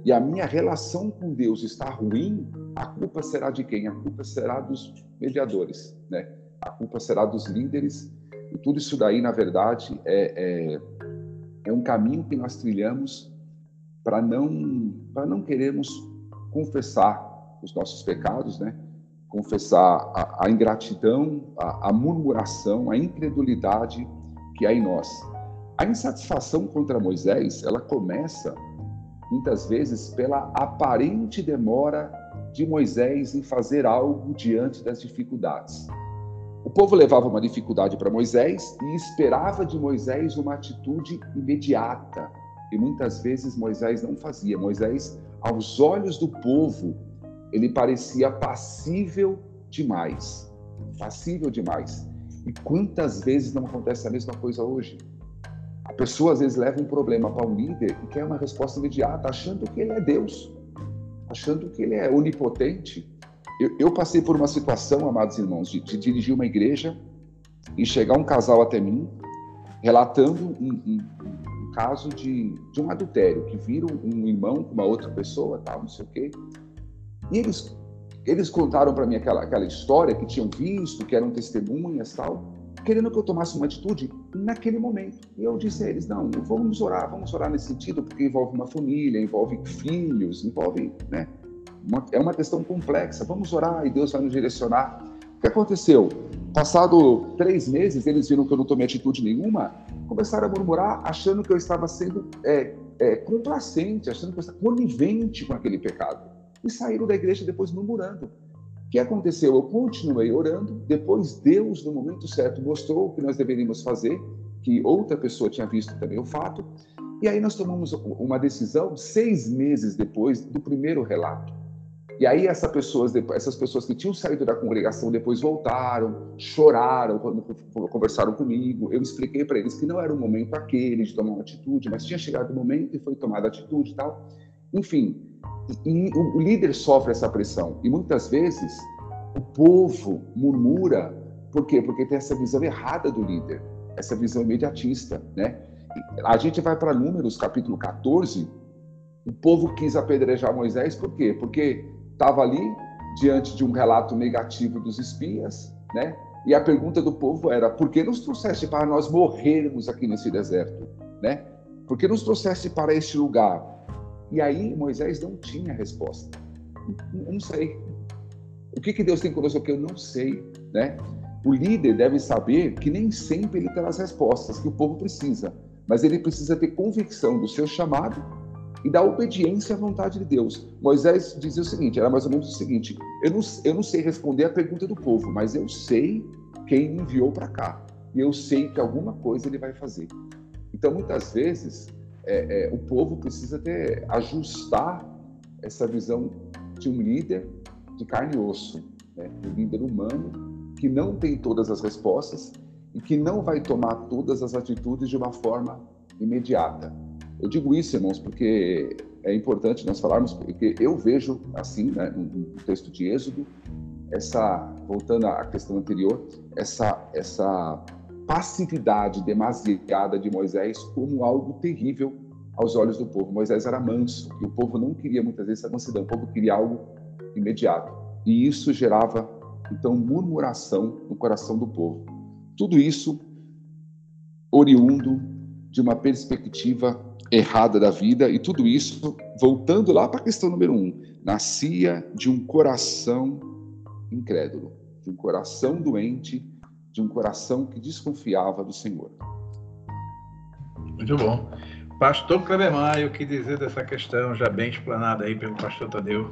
e a minha relação com Deus está ruim, a culpa será de quem? A culpa será dos mediadores, né? A culpa será dos líderes. E tudo isso daí, na verdade, é, é, é um caminho que nós trilhamos para não, para não querermos confessar os nossos pecados, né? Confessar a, a ingratidão, a, a murmuração, a incredulidade que há em nós. A insatisfação contra Moisés, ela começa, muitas vezes, pela aparente demora de Moisés em fazer algo diante das dificuldades. O povo levava uma dificuldade para Moisés e esperava de Moisés uma atitude imediata. E muitas vezes Moisés não fazia. Moisés, aos olhos do povo, ele parecia passível demais. Passível demais. E quantas vezes não acontece a mesma coisa hoje? A pessoa às vezes leva um problema para um líder e quer uma resposta imediata, achando que ele é Deus, achando que ele é onipotente. Eu, eu passei por uma situação, amados irmãos, de, de dirigir uma igreja e chegar um casal até mim, relatando um, um, um caso de, de um adultério, que viram um irmão com uma outra pessoa, tal, não sei o quê. E eles, eles contaram para mim aquela, aquela história que tinham visto, que eram testemunhas, tal, querendo que eu tomasse uma atitude naquele momento. E eu disse a eles, não, vamos orar, vamos orar nesse sentido, porque envolve uma família, envolve filhos, envolve, né, uma, é uma questão complexa, vamos orar e Deus vai nos direcionar. O que aconteceu? Passado três meses, eles viram que eu não tomei atitude nenhuma, começaram a murmurar, achando que eu estava sendo é, é, complacente, achando que eu estava conivente com aquele pecado. E saíram da igreja depois murmurando. O que aconteceu? Eu continuei orando, depois Deus, no momento certo, mostrou o que nós deveríamos fazer, que outra pessoa tinha visto também o fato, e aí nós tomamos uma decisão seis meses depois do primeiro relato. E aí essa pessoas, essas pessoas que tinham saído da congregação depois voltaram, choraram quando conversaram comigo, eu expliquei para eles que não era o momento aquele de tomar uma atitude, mas tinha chegado o momento e foi tomada a atitude e tal. Enfim, e, e o líder sofre essa pressão. E muitas vezes o povo murmura. Por quê? Porque tem essa visão errada do líder, essa visão imediatista, né? A gente vai para Números, capítulo quatorze, o povo quis apedrejar Moisés, por quê? Porque estava ali diante de um relato negativo dos espias, né? E a pergunta do povo era, por que nos trouxeste para nós morrermos aqui nesse deserto, né? Por que nos trouxeste para este lugar? E aí Moisés não tinha resposta. Eu não sei. O que, que Deus tem conosco aqui? Eu não sei, né? O líder deve saber que nem sempre ele terá as respostas que o povo precisa, mas ele precisa ter convicção do seu chamado e da obediência à vontade de Deus. Moisés dizia o seguinte, era mais ou menos o seguinte, eu não, eu não sei responder a pergunta do povo, mas eu sei quem me enviou para cá, e eu sei que alguma coisa ele vai fazer. Então, muitas vezes, é, é, o povo precisa ter, ajustar essa visão de um líder de carne e osso, né? Um líder humano que não tem todas as respostas e que não vai tomar todas as atitudes de uma forma imediata. Eu digo isso, irmãos, porque é importante nós falarmos, porque eu vejo assim, né, no texto de Êxodo, essa, voltando à questão anterior, essa, essa passividade demasiada de Moisés como algo terrível aos olhos do povo. Moisés era manso, e o povo não queria muitas vezes essa mansidão, o povo queria algo imediato. E isso gerava, então, murmuração no coração do povo. Tudo isso oriundo de uma perspectiva errada da vida, e tudo isso, voltando lá para a questão número um, nascia de um coração incrédulo, de um coração doente, de um coração que desconfiava do Senhor. Muito bom. Pastor Kleber Maia, o que dizer dessa questão já bem explanada aí pelo pastor Tadeu?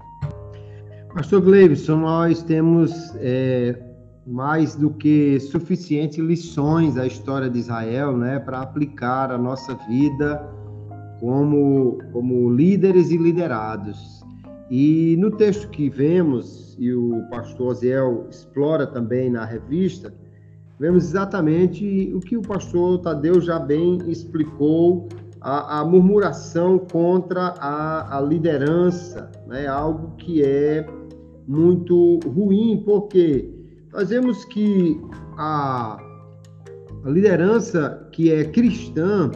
Pastor Gleibson, nós temos é, mais do que suficientes lições da história de Israel, né, para aplicar a nossa vida como, como líderes e liderados. E no texto que vemos, e o pastor Oziel explora também na revista, vemos exatamente o que o pastor Tadeu já bem explicou, a, a murmuração contra a, a liderança, né, algo que é muito ruim, porque nós vemos que a, a liderança que é cristã,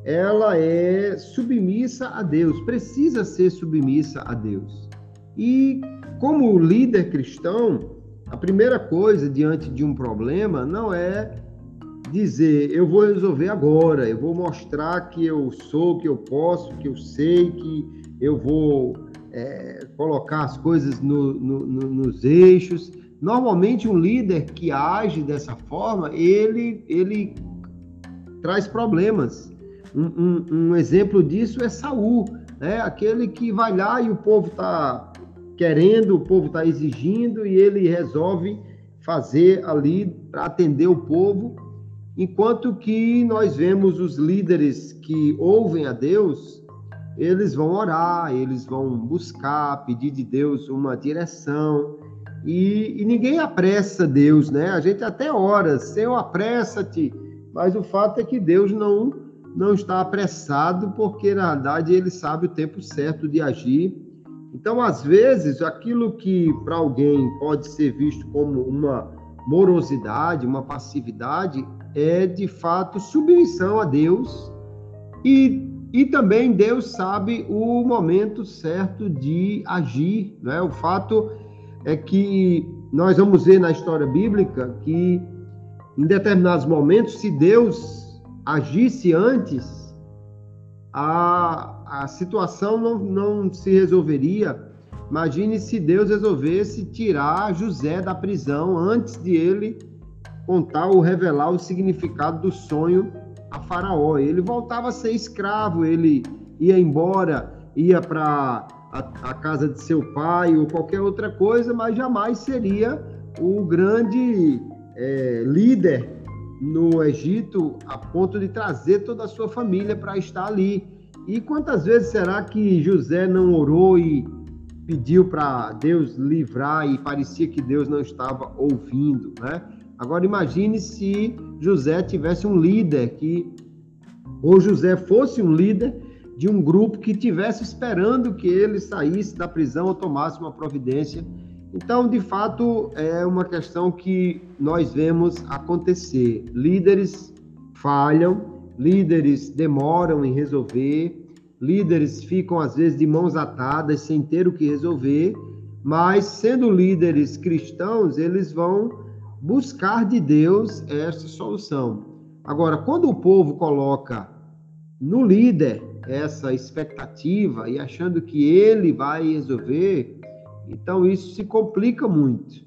ela é submissa a Deus, precisa ser submissa a Deus. E como líder cristão, a primeira coisa diante de um problema não é dizer, eu vou resolver agora, eu vou mostrar que eu sou, que eu posso, que eu sei, que eu vou é, colocar as coisas no, no, no, nos eixos. Normalmente, um líder que age dessa forma, ele, ele traz problemas. Um, um, um exemplo disso é Saul, né? Aquele que vai lá e o povo está querendo, o povo está exigindo, e ele resolve fazer ali para atender o povo, enquanto que nós vemos os líderes que ouvem a Deus, eles vão orar, eles vão buscar, pedir de Deus uma direção, e, e ninguém apressa Deus, né? A gente até ora, Senhor, apressa-te, mas o fato é que Deus não, não está apressado, porque na verdade ele sabe o tempo certo de agir. Então, às vezes, aquilo que para alguém pode ser visto como uma morosidade, uma passividade, é de fato submissão a Deus, e, e também Deus sabe o momento certo de agir, né? O fato é que nós vamos ver na história bíblica que em determinados momentos, se Deus agisse antes, a, a situação não, não se resolveria. Imagine se Deus resolvesse tirar José da prisão antes de ele contar ou revelar o significado do sonho a Faraó. Ele voltava a ser escravo, ele ia embora, ia para a, a casa de seu pai ou qualquer outra coisa, mas jamais seria o grande é, líder no Egito a ponto de trazer toda a sua família para estar ali. E quantas vezes será que José não orou e pediu para Deus livrar e parecia que Deus não estava ouvindo, né? Agora imagine se José tivesse um líder que, ou José fosse um líder de um grupo que estivesse esperando que ele saísse da prisão ou tomasse uma providência. Então, de fato, é uma questão que nós vemos acontecer. Líderes falham, líderes demoram em resolver, líderes ficam, às vezes, de mãos atadas, sem ter o que resolver, mas, sendo líderes cristãos, eles vão buscar de Deus essa solução. Agora, quando o povo coloca no líder essa expectativa e achando que ele vai resolver, então isso se complica muito.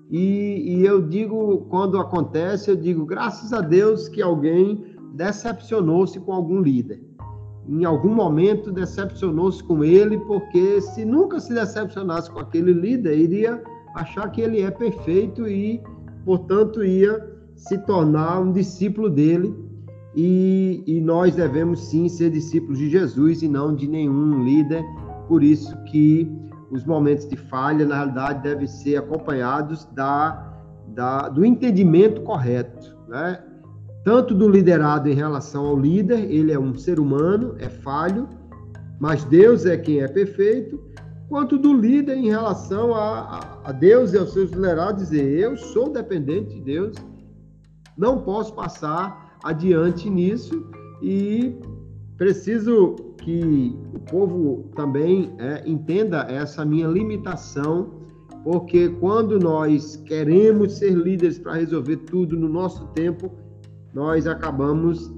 E, e eu digo, quando acontece, eu digo, graças a Deus que alguém decepcionou-se com algum líder. Em algum momento decepcionou-se com ele, porque se nunca se decepcionasse com aquele líder, iria achar que ele é perfeito e, portanto, ia se tornar um discípulo dele. E, e nós devemos sim ser discípulos de Jesus e não de nenhum líder. Por isso que os momentos de falha, na realidade, devem ser acompanhados da, da, do entendimento correto, né? Tanto do liderado em relação ao líder, ele é um ser humano, é falho, mas Deus é quem é perfeito, quanto do líder em relação a, a Deus e aos seus liderados, dizer, eu sou dependente de Deus, não posso passar adiante nisso e preciso que o povo também é, entenda essa minha limitação, porque quando nós queremos ser líderes para resolver tudo no nosso tempo, nós acabamos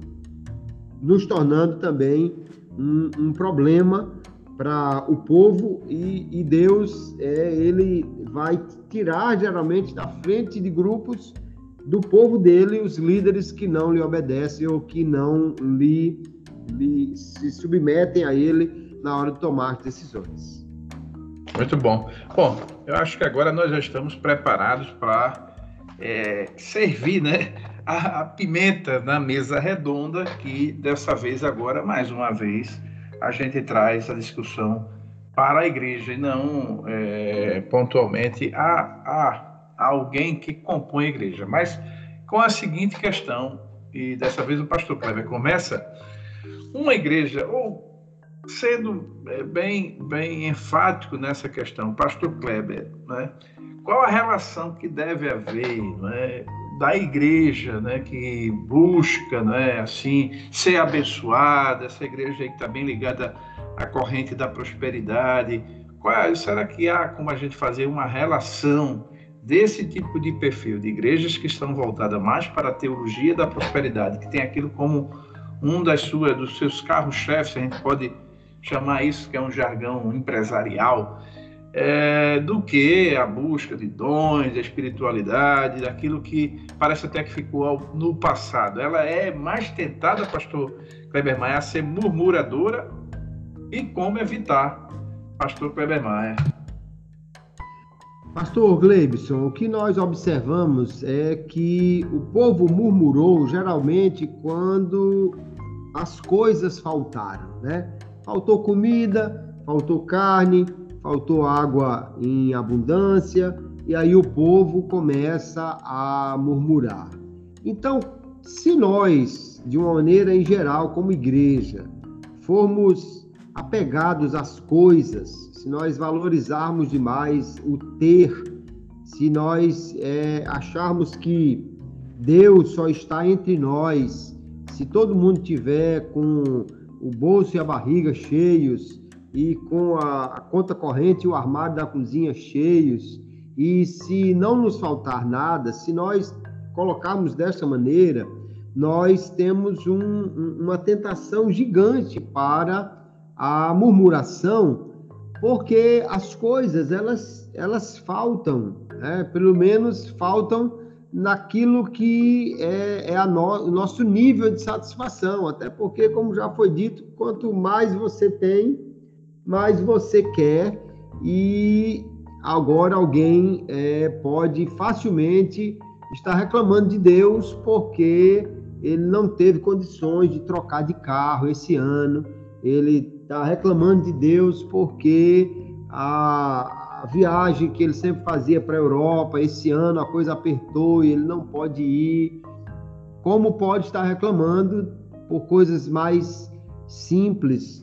nos tornando também um, um problema para o povo e, e Deus, é, ele vai tirar geralmente da frente de grupos do povo dele os líderes que não lhe obedecem ou que não lhe, lhe se submetem a ele na hora de tomar decisões. Muito bom. Bom, eu acho que agora nós já estamos preparados para é, servir, né, a, a pimenta na mesa redonda, que dessa vez agora, mais uma vez, a gente traz a discussão para a igreja e não é, pontualmente a, a alguém que compõe a igreja. Mas com a seguinte questão, e dessa vez o pastor Kleber começa, uma igreja, ou sendo bem, bem enfático nessa questão, pastor Kleber, né? Qual a relação que deve haver, né, da igreja, né, que busca, né, assim, ser abençoada, essa igreja aí que está bem ligada à corrente da prosperidade. Qual, será que há como a gente fazer uma relação desse tipo de perfil, de igrejas que estão voltadas mais para a teologia da prosperidade, que tem aquilo como um das suas, dos seus carros-chefes, a gente pode chamar isso, que é um jargão empresarial, é, do que a busca de dons, da espiritualidade, daquilo que parece até que ficou no passado. Ela é mais tentada, pastor Kleber Maia, a ser murmuradora. E como evitar, pastor Kleber Maia? Pastor Gleibson, o que nós observamos é que o povo murmurou geralmente quando as coisas faltaram, né? Faltou comida, faltou carne, faltou água em abundância, e aí o povo começa a murmurar. Então, se nós, de uma maneira em geral, como igreja, formos apegados às coisas, se nós valorizarmos demais o ter, se nós é, acharmos que Deus só está entre nós, se todo mundo tiver com o bolso e a barriga cheios, e com a, a conta corrente e o armário da cozinha cheios, e se não nos faltar nada, se nós colocarmos dessa maneira, nós temos um, uma tentação gigante para a murmuração, porque as coisas, elas, elas faltam, né? Pelo menos faltam naquilo que é, é a no, o nosso nível de satisfação, até porque, como já foi dito, quanto mais você tem, mais você quer, e agora alguém é, pode facilmente estar reclamando de Deus porque ele não teve condições de trocar de carro esse ano, ele está reclamando de Deus porque a, a viagem que ele sempre fazia para a Europa, esse ano a coisa apertou e ele não pode ir. Como pode estar reclamando por coisas mais simples?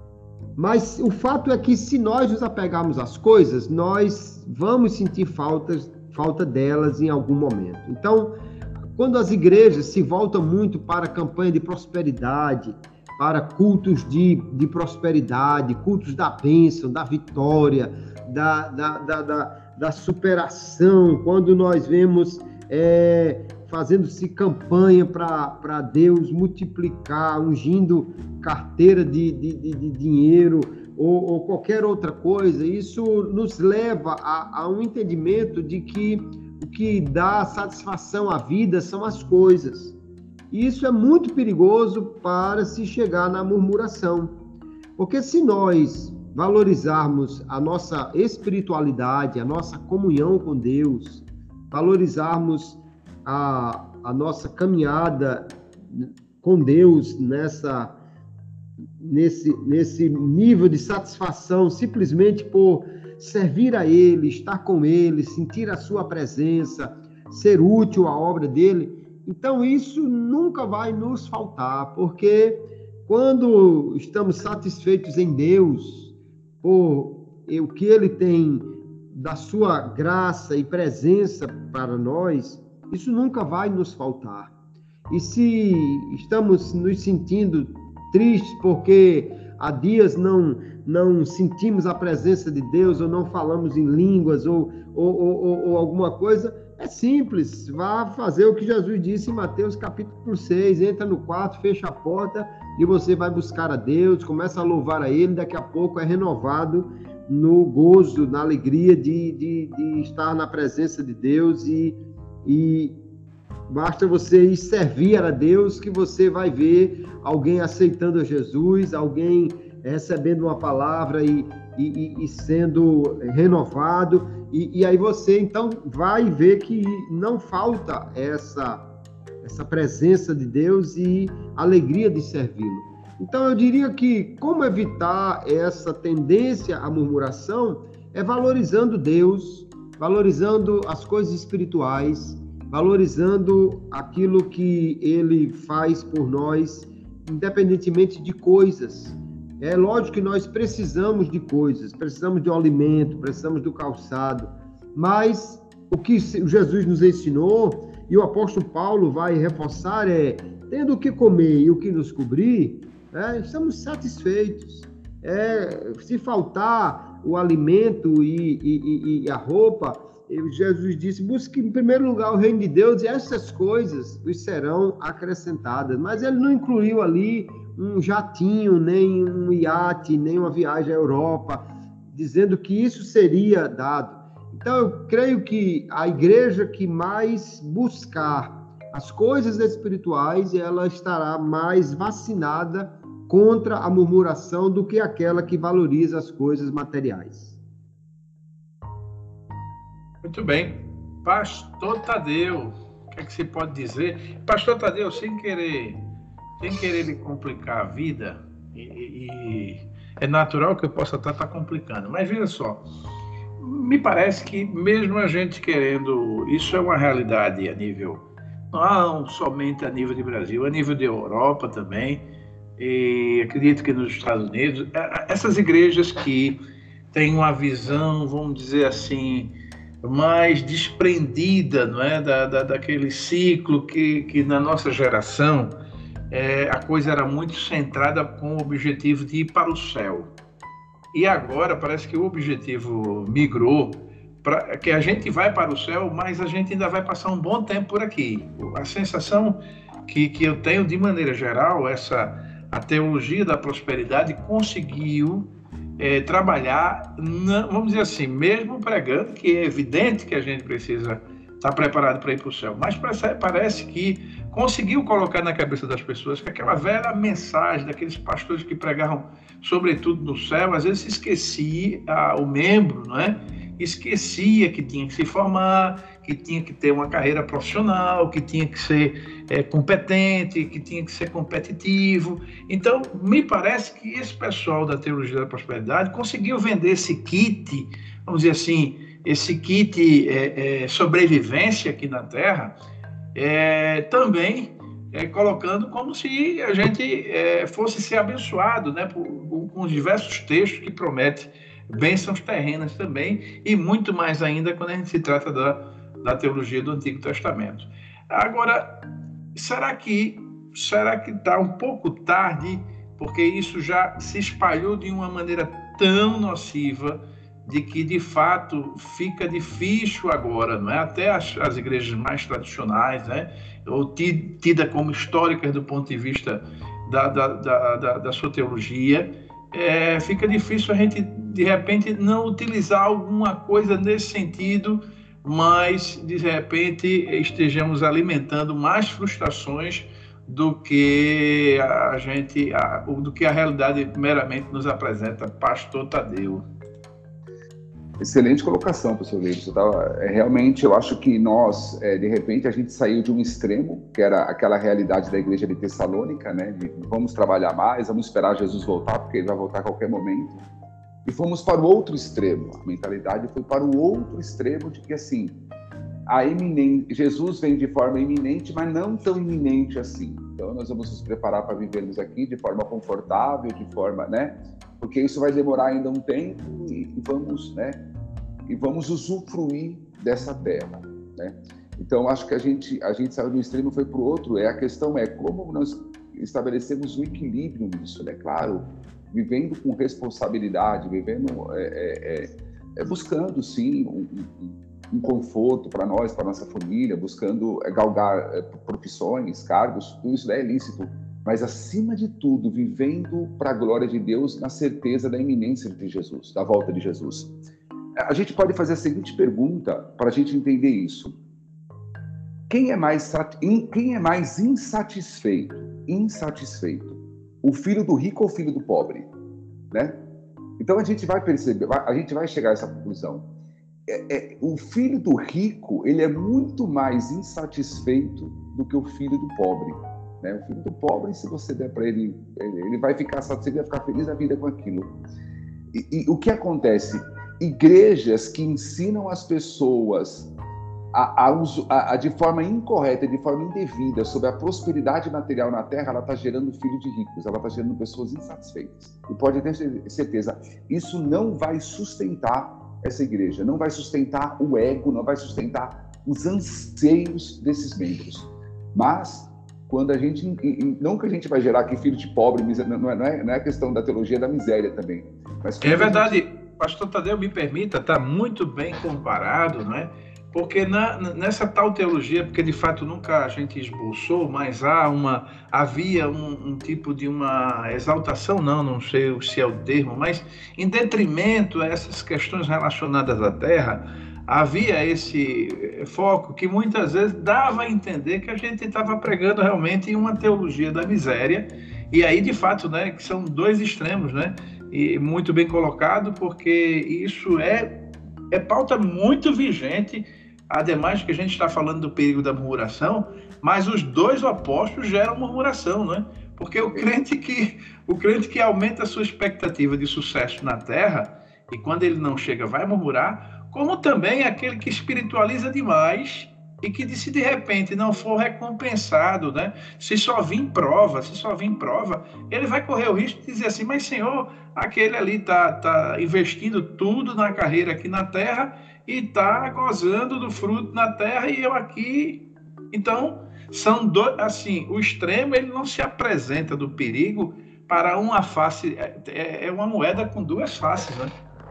Mas o fato é que se nós nos apegarmos às coisas, nós vamos sentir faltas, falta delas em algum momento. Então, quando as igrejas se voltam muito para a campanha de prosperidade, para cultos de, de prosperidade, cultos da bênção, da vitória, da, da, da, da, da superação, quando nós vemos é, fazendo-se campanha para Deus multiplicar, ungindo carteira de, de, de, de dinheiro ou, ou qualquer outra coisa, isso nos leva a, a um entendimento de que o que dá satisfação à vida são as coisas. E isso é muito perigoso para se chegar na murmuração. Porque se nós valorizarmos a nossa espiritualidade, a nossa comunhão com Deus, valorizarmos a, a nossa caminhada com Deus nessa, nesse, nesse nível de satisfação, simplesmente por servir a Ele, estar com Ele, sentir a sua presença, ser útil à obra dEle, então, isso nunca vai nos faltar, porque quando estamos satisfeitos em Deus, por o que Ele tem da sua graça e presença para nós, isso nunca vai nos faltar. E se estamos nos sentindo tristes porque há dias não, não sentimos a presença de Deus, ou não falamos em línguas, ou, ou, ou, ou alguma coisa, é simples, vá fazer o que Jesus disse em Mateus capítulo seis, entra no quarto, fecha a porta e você vai buscar a Deus, começa a louvar a Ele, daqui a pouco é renovado no gozo, na alegria de, de, de estar na presença de Deus, e, e basta você ir servir a Deus que você vai ver alguém aceitando a Jesus, alguém recebendo uma palavra e, e, e sendo renovado, e, e aí você então vai ver que não falta essa, essa presença de Deus e alegria de servi-lo. Então eu diria que como evitar essa tendência à murmuração é valorizando Deus, valorizando as coisas espirituais, valorizando aquilo que Ele faz por nós, independentemente de coisas. É lógico que nós precisamos de coisas, precisamos de um alimento, precisamos do calçado, mas o que Jesus nos ensinou e o apóstolo Paulo vai reforçar, é, tendo o que comer e o que nos cobrir, é, estamos satisfeitos. É, se faltar o alimento e, e, e a roupa, Jesus disse, busque em primeiro lugar o reino de Deus e essas coisas vos serão acrescentadas. Mas ele não incluiu ali um jatinho, nem um iate, nem uma viagem à Europa, dizendo que isso seria dado. Então, eu creio que a igreja que mais buscar as coisas espirituais, ela estará mais vacinada contra a murmuração do que aquela que valoriza as coisas materiais. Muito bem. Pastor Tadeu, o que é que você pode dizer? Pastor Tadeu, sem querer, sem querer lhe complicar a vida, e, e é natural que eu possa estar, estar complicando, mas veja só, me parece que mesmo a gente querendo, isso é uma realidade a nível, não somente a nível de Brasil, a nível de Europa também, e acredito que nos Estados Unidos, essas igrejas que têm uma visão, vamos dizer assim, mais desprendida, não é, da, da, daquele ciclo que, que na nossa geração é, a coisa era muito centrada com o objetivo de ir para o céu. E agora parece que o objetivo migrou para que a gente vai para o céu, mas a gente ainda vai passar um bom tempo por aqui. A sensação que, que eu tenho, de maneira geral, essa, a teologia da prosperidade conseguiu É, trabalhar, não, vamos dizer assim, mesmo pregando que é evidente que a gente precisa estar preparado para ir para o céu, mas parece, parece que conseguiu colocar na cabeça das pessoas que aquela velha mensagem daqueles pastores que pregavam sobretudo no céu, às vezes se esquecia, ah, o membro, não é? Esquecia que tinha que se formar, que tinha que ter uma carreira profissional, que tinha que ser é, competente, que tinha que ser competitivo. Então, me parece que esse pessoal da teologia da prosperidade conseguiu vender esse kit, vamos dizer assim, esse kit é, é, sobrevivência aqui na Terra, é, também é, colocando como se a gente é, fosse ser abençoado, né, por, por, com os diversos textos que prometem bênçãos terrenas também, e muito mais ainda quando a gente se trata da, da teologia do Antigo Testamento. Agora, será que será que está um pouco tarde, porque isso já se espalhou de uma maneira tão nociva, de que, de fato, fica difícil agora, não é? Até as, as igrejas mais tradicionais, né? Ou tidas como históricas do ponto de vista da, da, da, da, da sua teologia, é, fica difícil a gente, de repente, não utilizar alguma coisa nesse sentido, mas, de repente, estejamos alimentando mais frustrações do que a gente, a, do que a realidade meramente nos apresenta. Pastor Tadeu. Excelente colocação, professor Leibson. É, realmente, eu acho que nós, é, de repente, a gente saiu de um extremo, que era aquela realidade da igreja de Tessalônica, né? De vamos trabalhar mais, vamos esperar Jesus voltar, porque ele vai voltar a qualquer momento. E fomos para o outro extremo. A mentalidade foi para o outro extremo de que, assim, a iminente, Jesus vem de forma iminente, mas não tão iminente assim. Então, nós vamos nos preparar para vivermos aqui de forma confortável, de forma, né? Porque isso vai demorar ainda um tempo e vamos, né? E vamos usufruir dessa terra, né? Então, acho que a gente, a gente saiu do extremo e foi para o outro. É, a questão é como nós estabelecemos um equilíbrio nisso, né? Claro, vivendo com responsabilidade, vivendo, é, é, é, buscando, sim, um, um, um conforto para nós, para nossa família, buscando é, galgar é, profissões, cargos, tudo isso é lícito. Mas, acima de tudo, vivendo para a glória de Deus, na certeza da iminência de Jesus, da volta de Jesus. A gente pode fazer a seguinte pergunta para a gente entender isso. Quem é mais, quem é mais insatisfeito? Insatisfeito. O filho do rico ou o filho do pobre? Né? Então, a gente vai perceber, a gente vai chegar a essa conclusão. É, é, o filho do rico, ele é muito mais insatisfeito do que o filho do pobre. Né? O filho do pobre, se você der para ele, ele, ele vai ficar satisfeito, vai ficar feliz na vida com aquilo. E, e o que acontece? Igrejas que ensinam as pessoas a, a, a, a, de forma incorreta, de forma indevida, sobre a prosperidade material na Terra, ela está gerando filhos de ricos, ela está gerando pessoas insatisfeitas. E pode ter certeza, isso não vai sustentar essa igreja, não vai sustentar o ego, não vai sustentar os anseios desses membros. Mas, quando a gente, não que a gente vai gerar aqui filho de pobre, não é, não é, não é a questão da teologia da miséria também. Mas é verdade, gente... pastor Tadeu, me permita, está muito bem comparado, né? Porque na, nessa tal teologia, porque de fato nunca a gente esboçou, mas há uma, havia um, um tipo de uma exaltação, não, não sei se é o termo, mas em detrimento a essas questões relacionadas à terra, havia esse foco que muitas vezes dava a entender que a gente estava pregando realmente uma teologia da miséria, e aí de fato, né, que são dois extremos, né, e muito bem colocado, porque isso é, é pauta muito vigente, ademais que a gente está falando do perigo da murmuração, mas os dois opostos geram murmuração, né? Porque o crente que, o crente que aumenta a sua expectativa de sucesso na terra, e quando ele não chega vai murmurar, como também aquele que espiritualiza demais e que se de repente não for recompensado, né? Se só vir prova, se só vir prova, ele vai correr o risco de dizer assim, mas Senhor, aquele ali está tá investindo tudo na carreira aqui na terra e está gozando do fruto na terra e eu aqui. Então, são dois, assim, o extremo ele não se apresenta do perigo para uma face, é, é uma moeda com duas faces, né?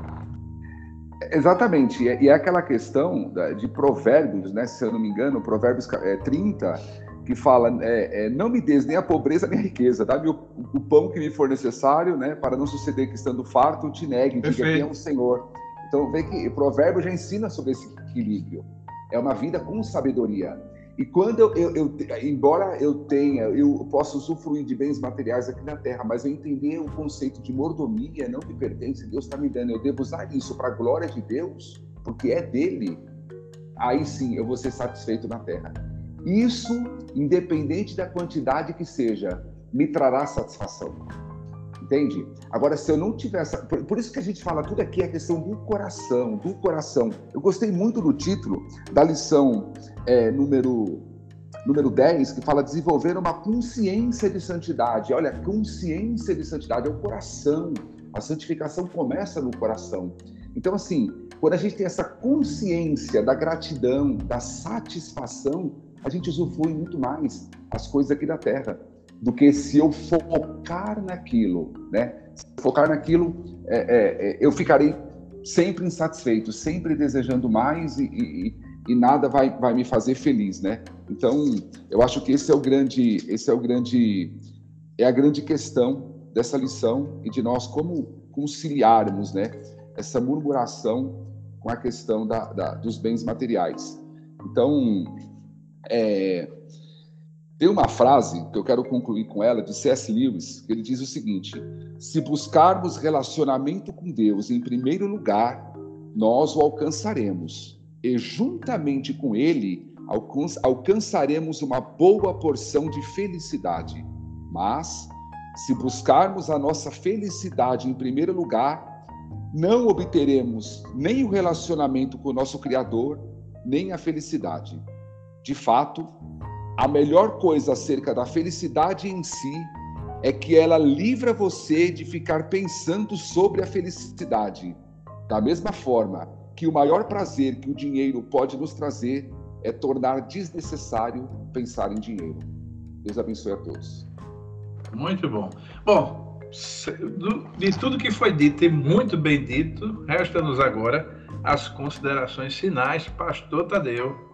Exatamente, e é aquela questão de Provérbios, né? Se eu não me engano, Provérbios trinta, que fala, é, é, não me des nem a pobreza nem a riqueza, dá-me o, o pão que me for necessário, né? Para não suceder que estando farto, te negue, diga quem é o Senhor. Então, vê que o provérbio já ensina sobre esse equilíbrio. É uma vida com sabedoria. E quando eu, eu, eu embora eu tenha, eu possa usufruir de bens materiais aqui na terra, mas eu entender o conceito de mordomia, não me pertence, Deus está me dando, eu devo usar isso para a glória de Deus, porque é dele, aí sim eu vou ser satisfeito na terra. Isso, independente da quantidade que seja, me trará satisfação. Entende? Agora, se eu não tiver essa... Por, por isso que a gente fala, tudo aqui é questão do coração, do coração. Eu gostei muito do título da lição é, número, número dez, que fala desenvolver uma consciência de santidade. Olha, consciência de santidade é o coração. A santificação começa no coração. Então, assim, quando a gente tem essa consciência da gratidão, da satisfação, a gente usufrui muito mais as coisas aqui da terra do que se eu focar naquilo, né? Se eu focar naquilo, é, é, é, eu ficarei sempre insatisfeito, sempre desejando mais e, e, e nada vai, vai me fazer feliz, né? Então, eu acho que esse é o grande, esse é o grande, é a grande questão dessa lição e de nós como conciliarmos, né? Essa murmuração com a questão da, da, dos bens materiais. Então, é, tem uma frase que eu quero concluir com ela, de C S Lewis, que ele diz o seguinte: se buscarmos relacionamento com Deus em primeiro lugar, nós o alcançaremos, e juntamente com Ele, alcançaremos uma boa porção de felicidade. Mas, se buscarmos a nossa felicidade em primeiro lugar, não obteremos nem o relacionamento com o nosso Criador, nem a felicidade. De fato, a melhor coisa acerca da felicidade em si é que ela livra você de ficar pensando sobre a felicidade. Da mesma forma que o maior prazer que o dinheiro pode nos trazer é tornar desnecessário pensar em dinheiro. Deus abençoe a todos. Muito bom. Bom, de tudo que foi dito e muito bem dito, resta-nos agora as considerações finais. Pastor Tadeu.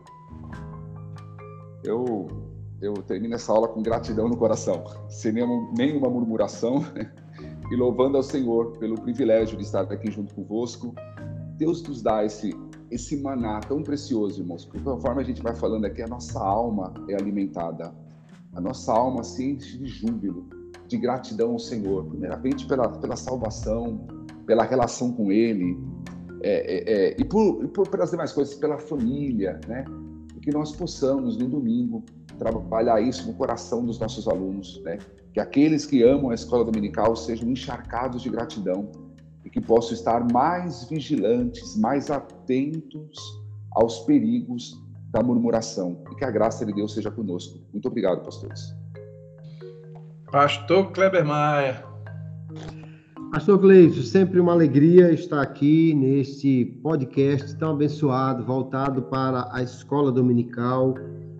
Eu, eu termino essa aula com gratidão no coração, sem nenhuma, nenhuma murmuração, e louvando ao Senhor pelo privilégio de estar aqui junto convosco. Deus nos dá esse, esse maná tão precioso, irmãos, porque conforme a gente vai falando aqui, a nossa alma é alimentada, a nossa alma se enche de júbilo, de gratidão ao Senhor, primeiramente pela, pela salvação, pela relação com Ele, é, é, é, e, por, e por, pelas demais coisas, pela família, né? Que nós possamos, no domingo, trabalhar isso no coração dos nossos alunos, né? Que aqueles que amam a escola dominical sejam encharcados de gratidão e que possam estar mais vigilantes, mais atentos aos perigos da murmuração. E que a graça de Deus seja conosco. Muito obrigado, pastores. Pastor Kleber Maia. Pastor Gleison, sempre uma alegria estar aqui neste podcast tão abençoado, voltado para a escola dominical,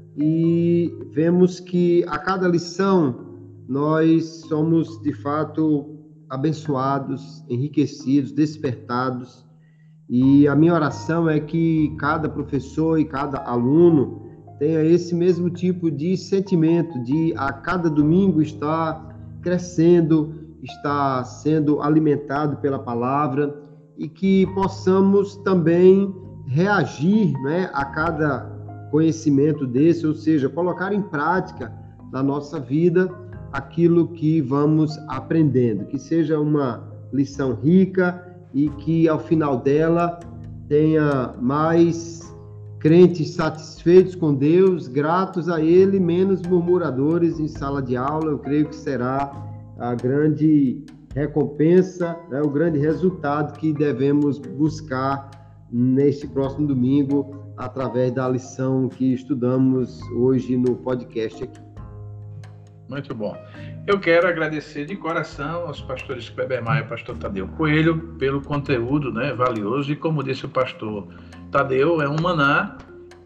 e vemos que a cada lição nós somos de fato abençoados, enriquecidos, despertados, e a minha oração é que cada professor e cada aluno tenha esse mesmo tipo de sentimento, de a cada domingo estar crescendo, está sendo alimentado pela palavra, e que possamos também reagir, né, a cada conhecimento desse, ou seja, colocar em prática na nossa vida aquilo que vamos aprendendo, que seja uma lição rica e que ao final dela tenha mais crentes satisfeitos com Deus, gratos a Ele, menos murmuradores em sala de aula. Eu creio que será a grande recompensa, né, o grande resultado que devemos buscar neste próximo domingo, através da lição que estudamos hoje no podcast aqui. Muito bom. Eu quero agradecer de coração aos pastores Kleber Maia e pastor Tadeu Coelho pelo conteúdo, né, valioso, e como disse o pastor Tadeu, é um maná,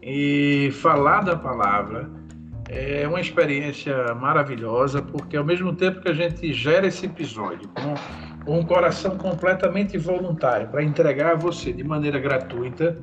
e falar da palavra é uma experiência maravilhosa, porque ao mesmo tempo que a gente gera esse episódio com um coração completamente voluntário para entregar a você de maneira gratuita,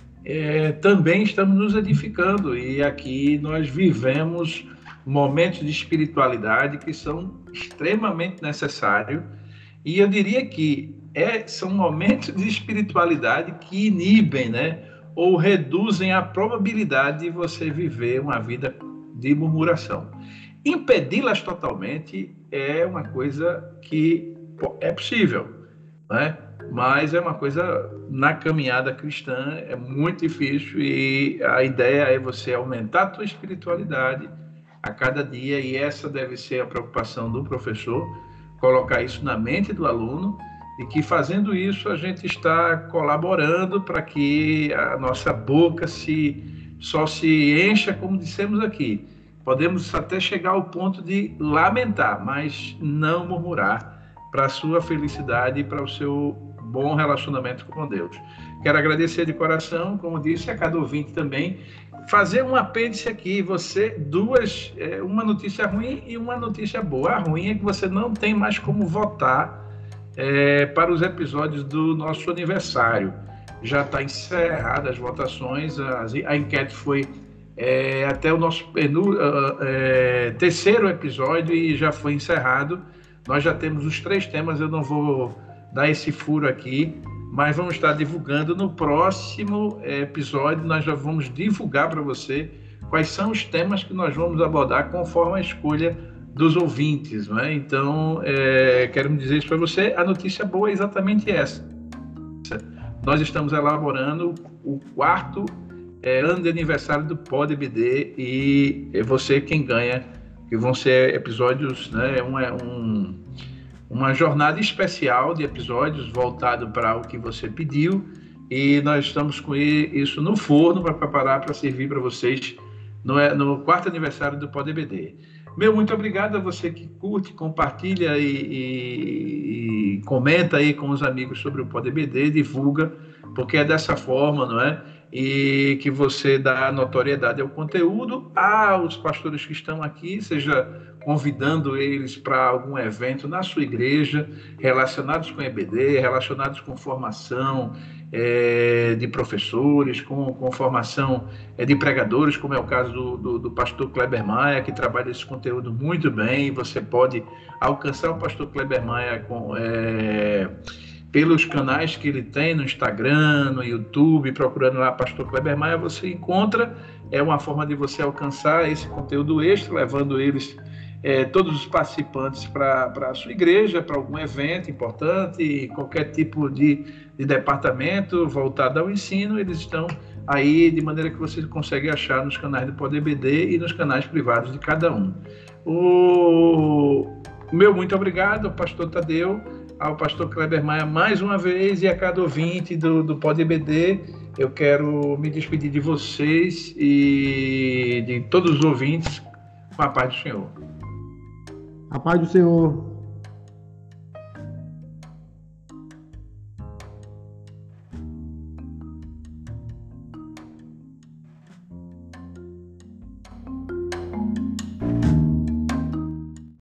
é, também estamos nos edificando, e aqui nós vivemos momentos de espiritualidade que são extremamente necessários, e eu diria que é, são momentos de espiritualidade que inibem, né, ou reduzem a probabilidade de você viver uma vida de murmuração. Impedi-las totalmente é uma coisa que é possível, né? Mas é uma coisa, na caminhada cristã, é muito difícil, e a ideia é você aumentar a sua espiritualidade a cada dia, e essa deve ser a preocupação do professor, colocar isso na mente do aluno, e que fazendo isso a gente está colaborando para que a nossa boca se, só se encha, como dissemos aqui. Podemos até chegar ao ponto de lamentar, mas não murmurar, para a sua felicidade e para o seu bom relacionamento com Deus. Quero agradecer de coração, como disse, a cada ouvinte também. Fazer um apêndice aqui, você, duas, é, uma notícia ruim e uma notícia boa. A ruim é que você não tem mais como votar é, para os episódios do nosso aniversário. Já está encerrada as votações, a, a enquete foi é, até o nosso penu, é, terceiro episódio e já foi encerrado. Nós já temos os três temas, eu não vou dar esse furo aqui, mas vamos estar divulgando no próximo episódio. Nós já vamos divulgar para você quais são os temas que nós vamos abordar conforme a escolha dos ouvintes, não é? Então, é, quero dizer isso para você. A notícia boa é exatamente essa. Nós estamos elaborando o quarto é, ano de aniversário do Pod E B D, e é você quem ganha, que vão ser episódios, né, um, um, uma jornada especial de episódios voltado para o que você pediu, e nós estamos com isso no forno para preparar, para servir para vocês no, no quarto aniversário do Pod E B D. Meu muito obrigado a você que curte, compartilha e, e, e comenta aí com os amigos sobre o Pod E B D, divulga, porque é dessa forma, não é? E que você dá notoriedade ao conteúdo, aos pastores que estão aqui, seja convidando eles para algum evento na sua igreja, relacionados com E B D, relacionados com formação é, de professores, com, com formação é, de pregadores, como é o caso do, do, do pastor Kleber Maia, que trabalha esse conteúdo muito bem. Você pode alcançar o pastor Kleber Maia com... É, pelos canais que ele tem no Instagram, no YouTube, procurando lá Pastor Kleber Maia, você encontra. É uma forma de você alcançar esse conteúdo extra, levando eles, é, todos os participantes, para a sua igreja, para algum evento importante, qualquer tipo de, de departamento voltado ao ensino. Eles estão aí de maneira que você consegue achar nos canais do Pod E B D e nos canais privados de cada um. O meu muito obrigado, pastor Tadeu, ao pastor Kleber Maia mais uma vez, e a cada ouvinte do, do Pod E B D. Eu quero me despedir de vocês e de todos os ouvintes com a paz do Senhor. A paz do Senhor.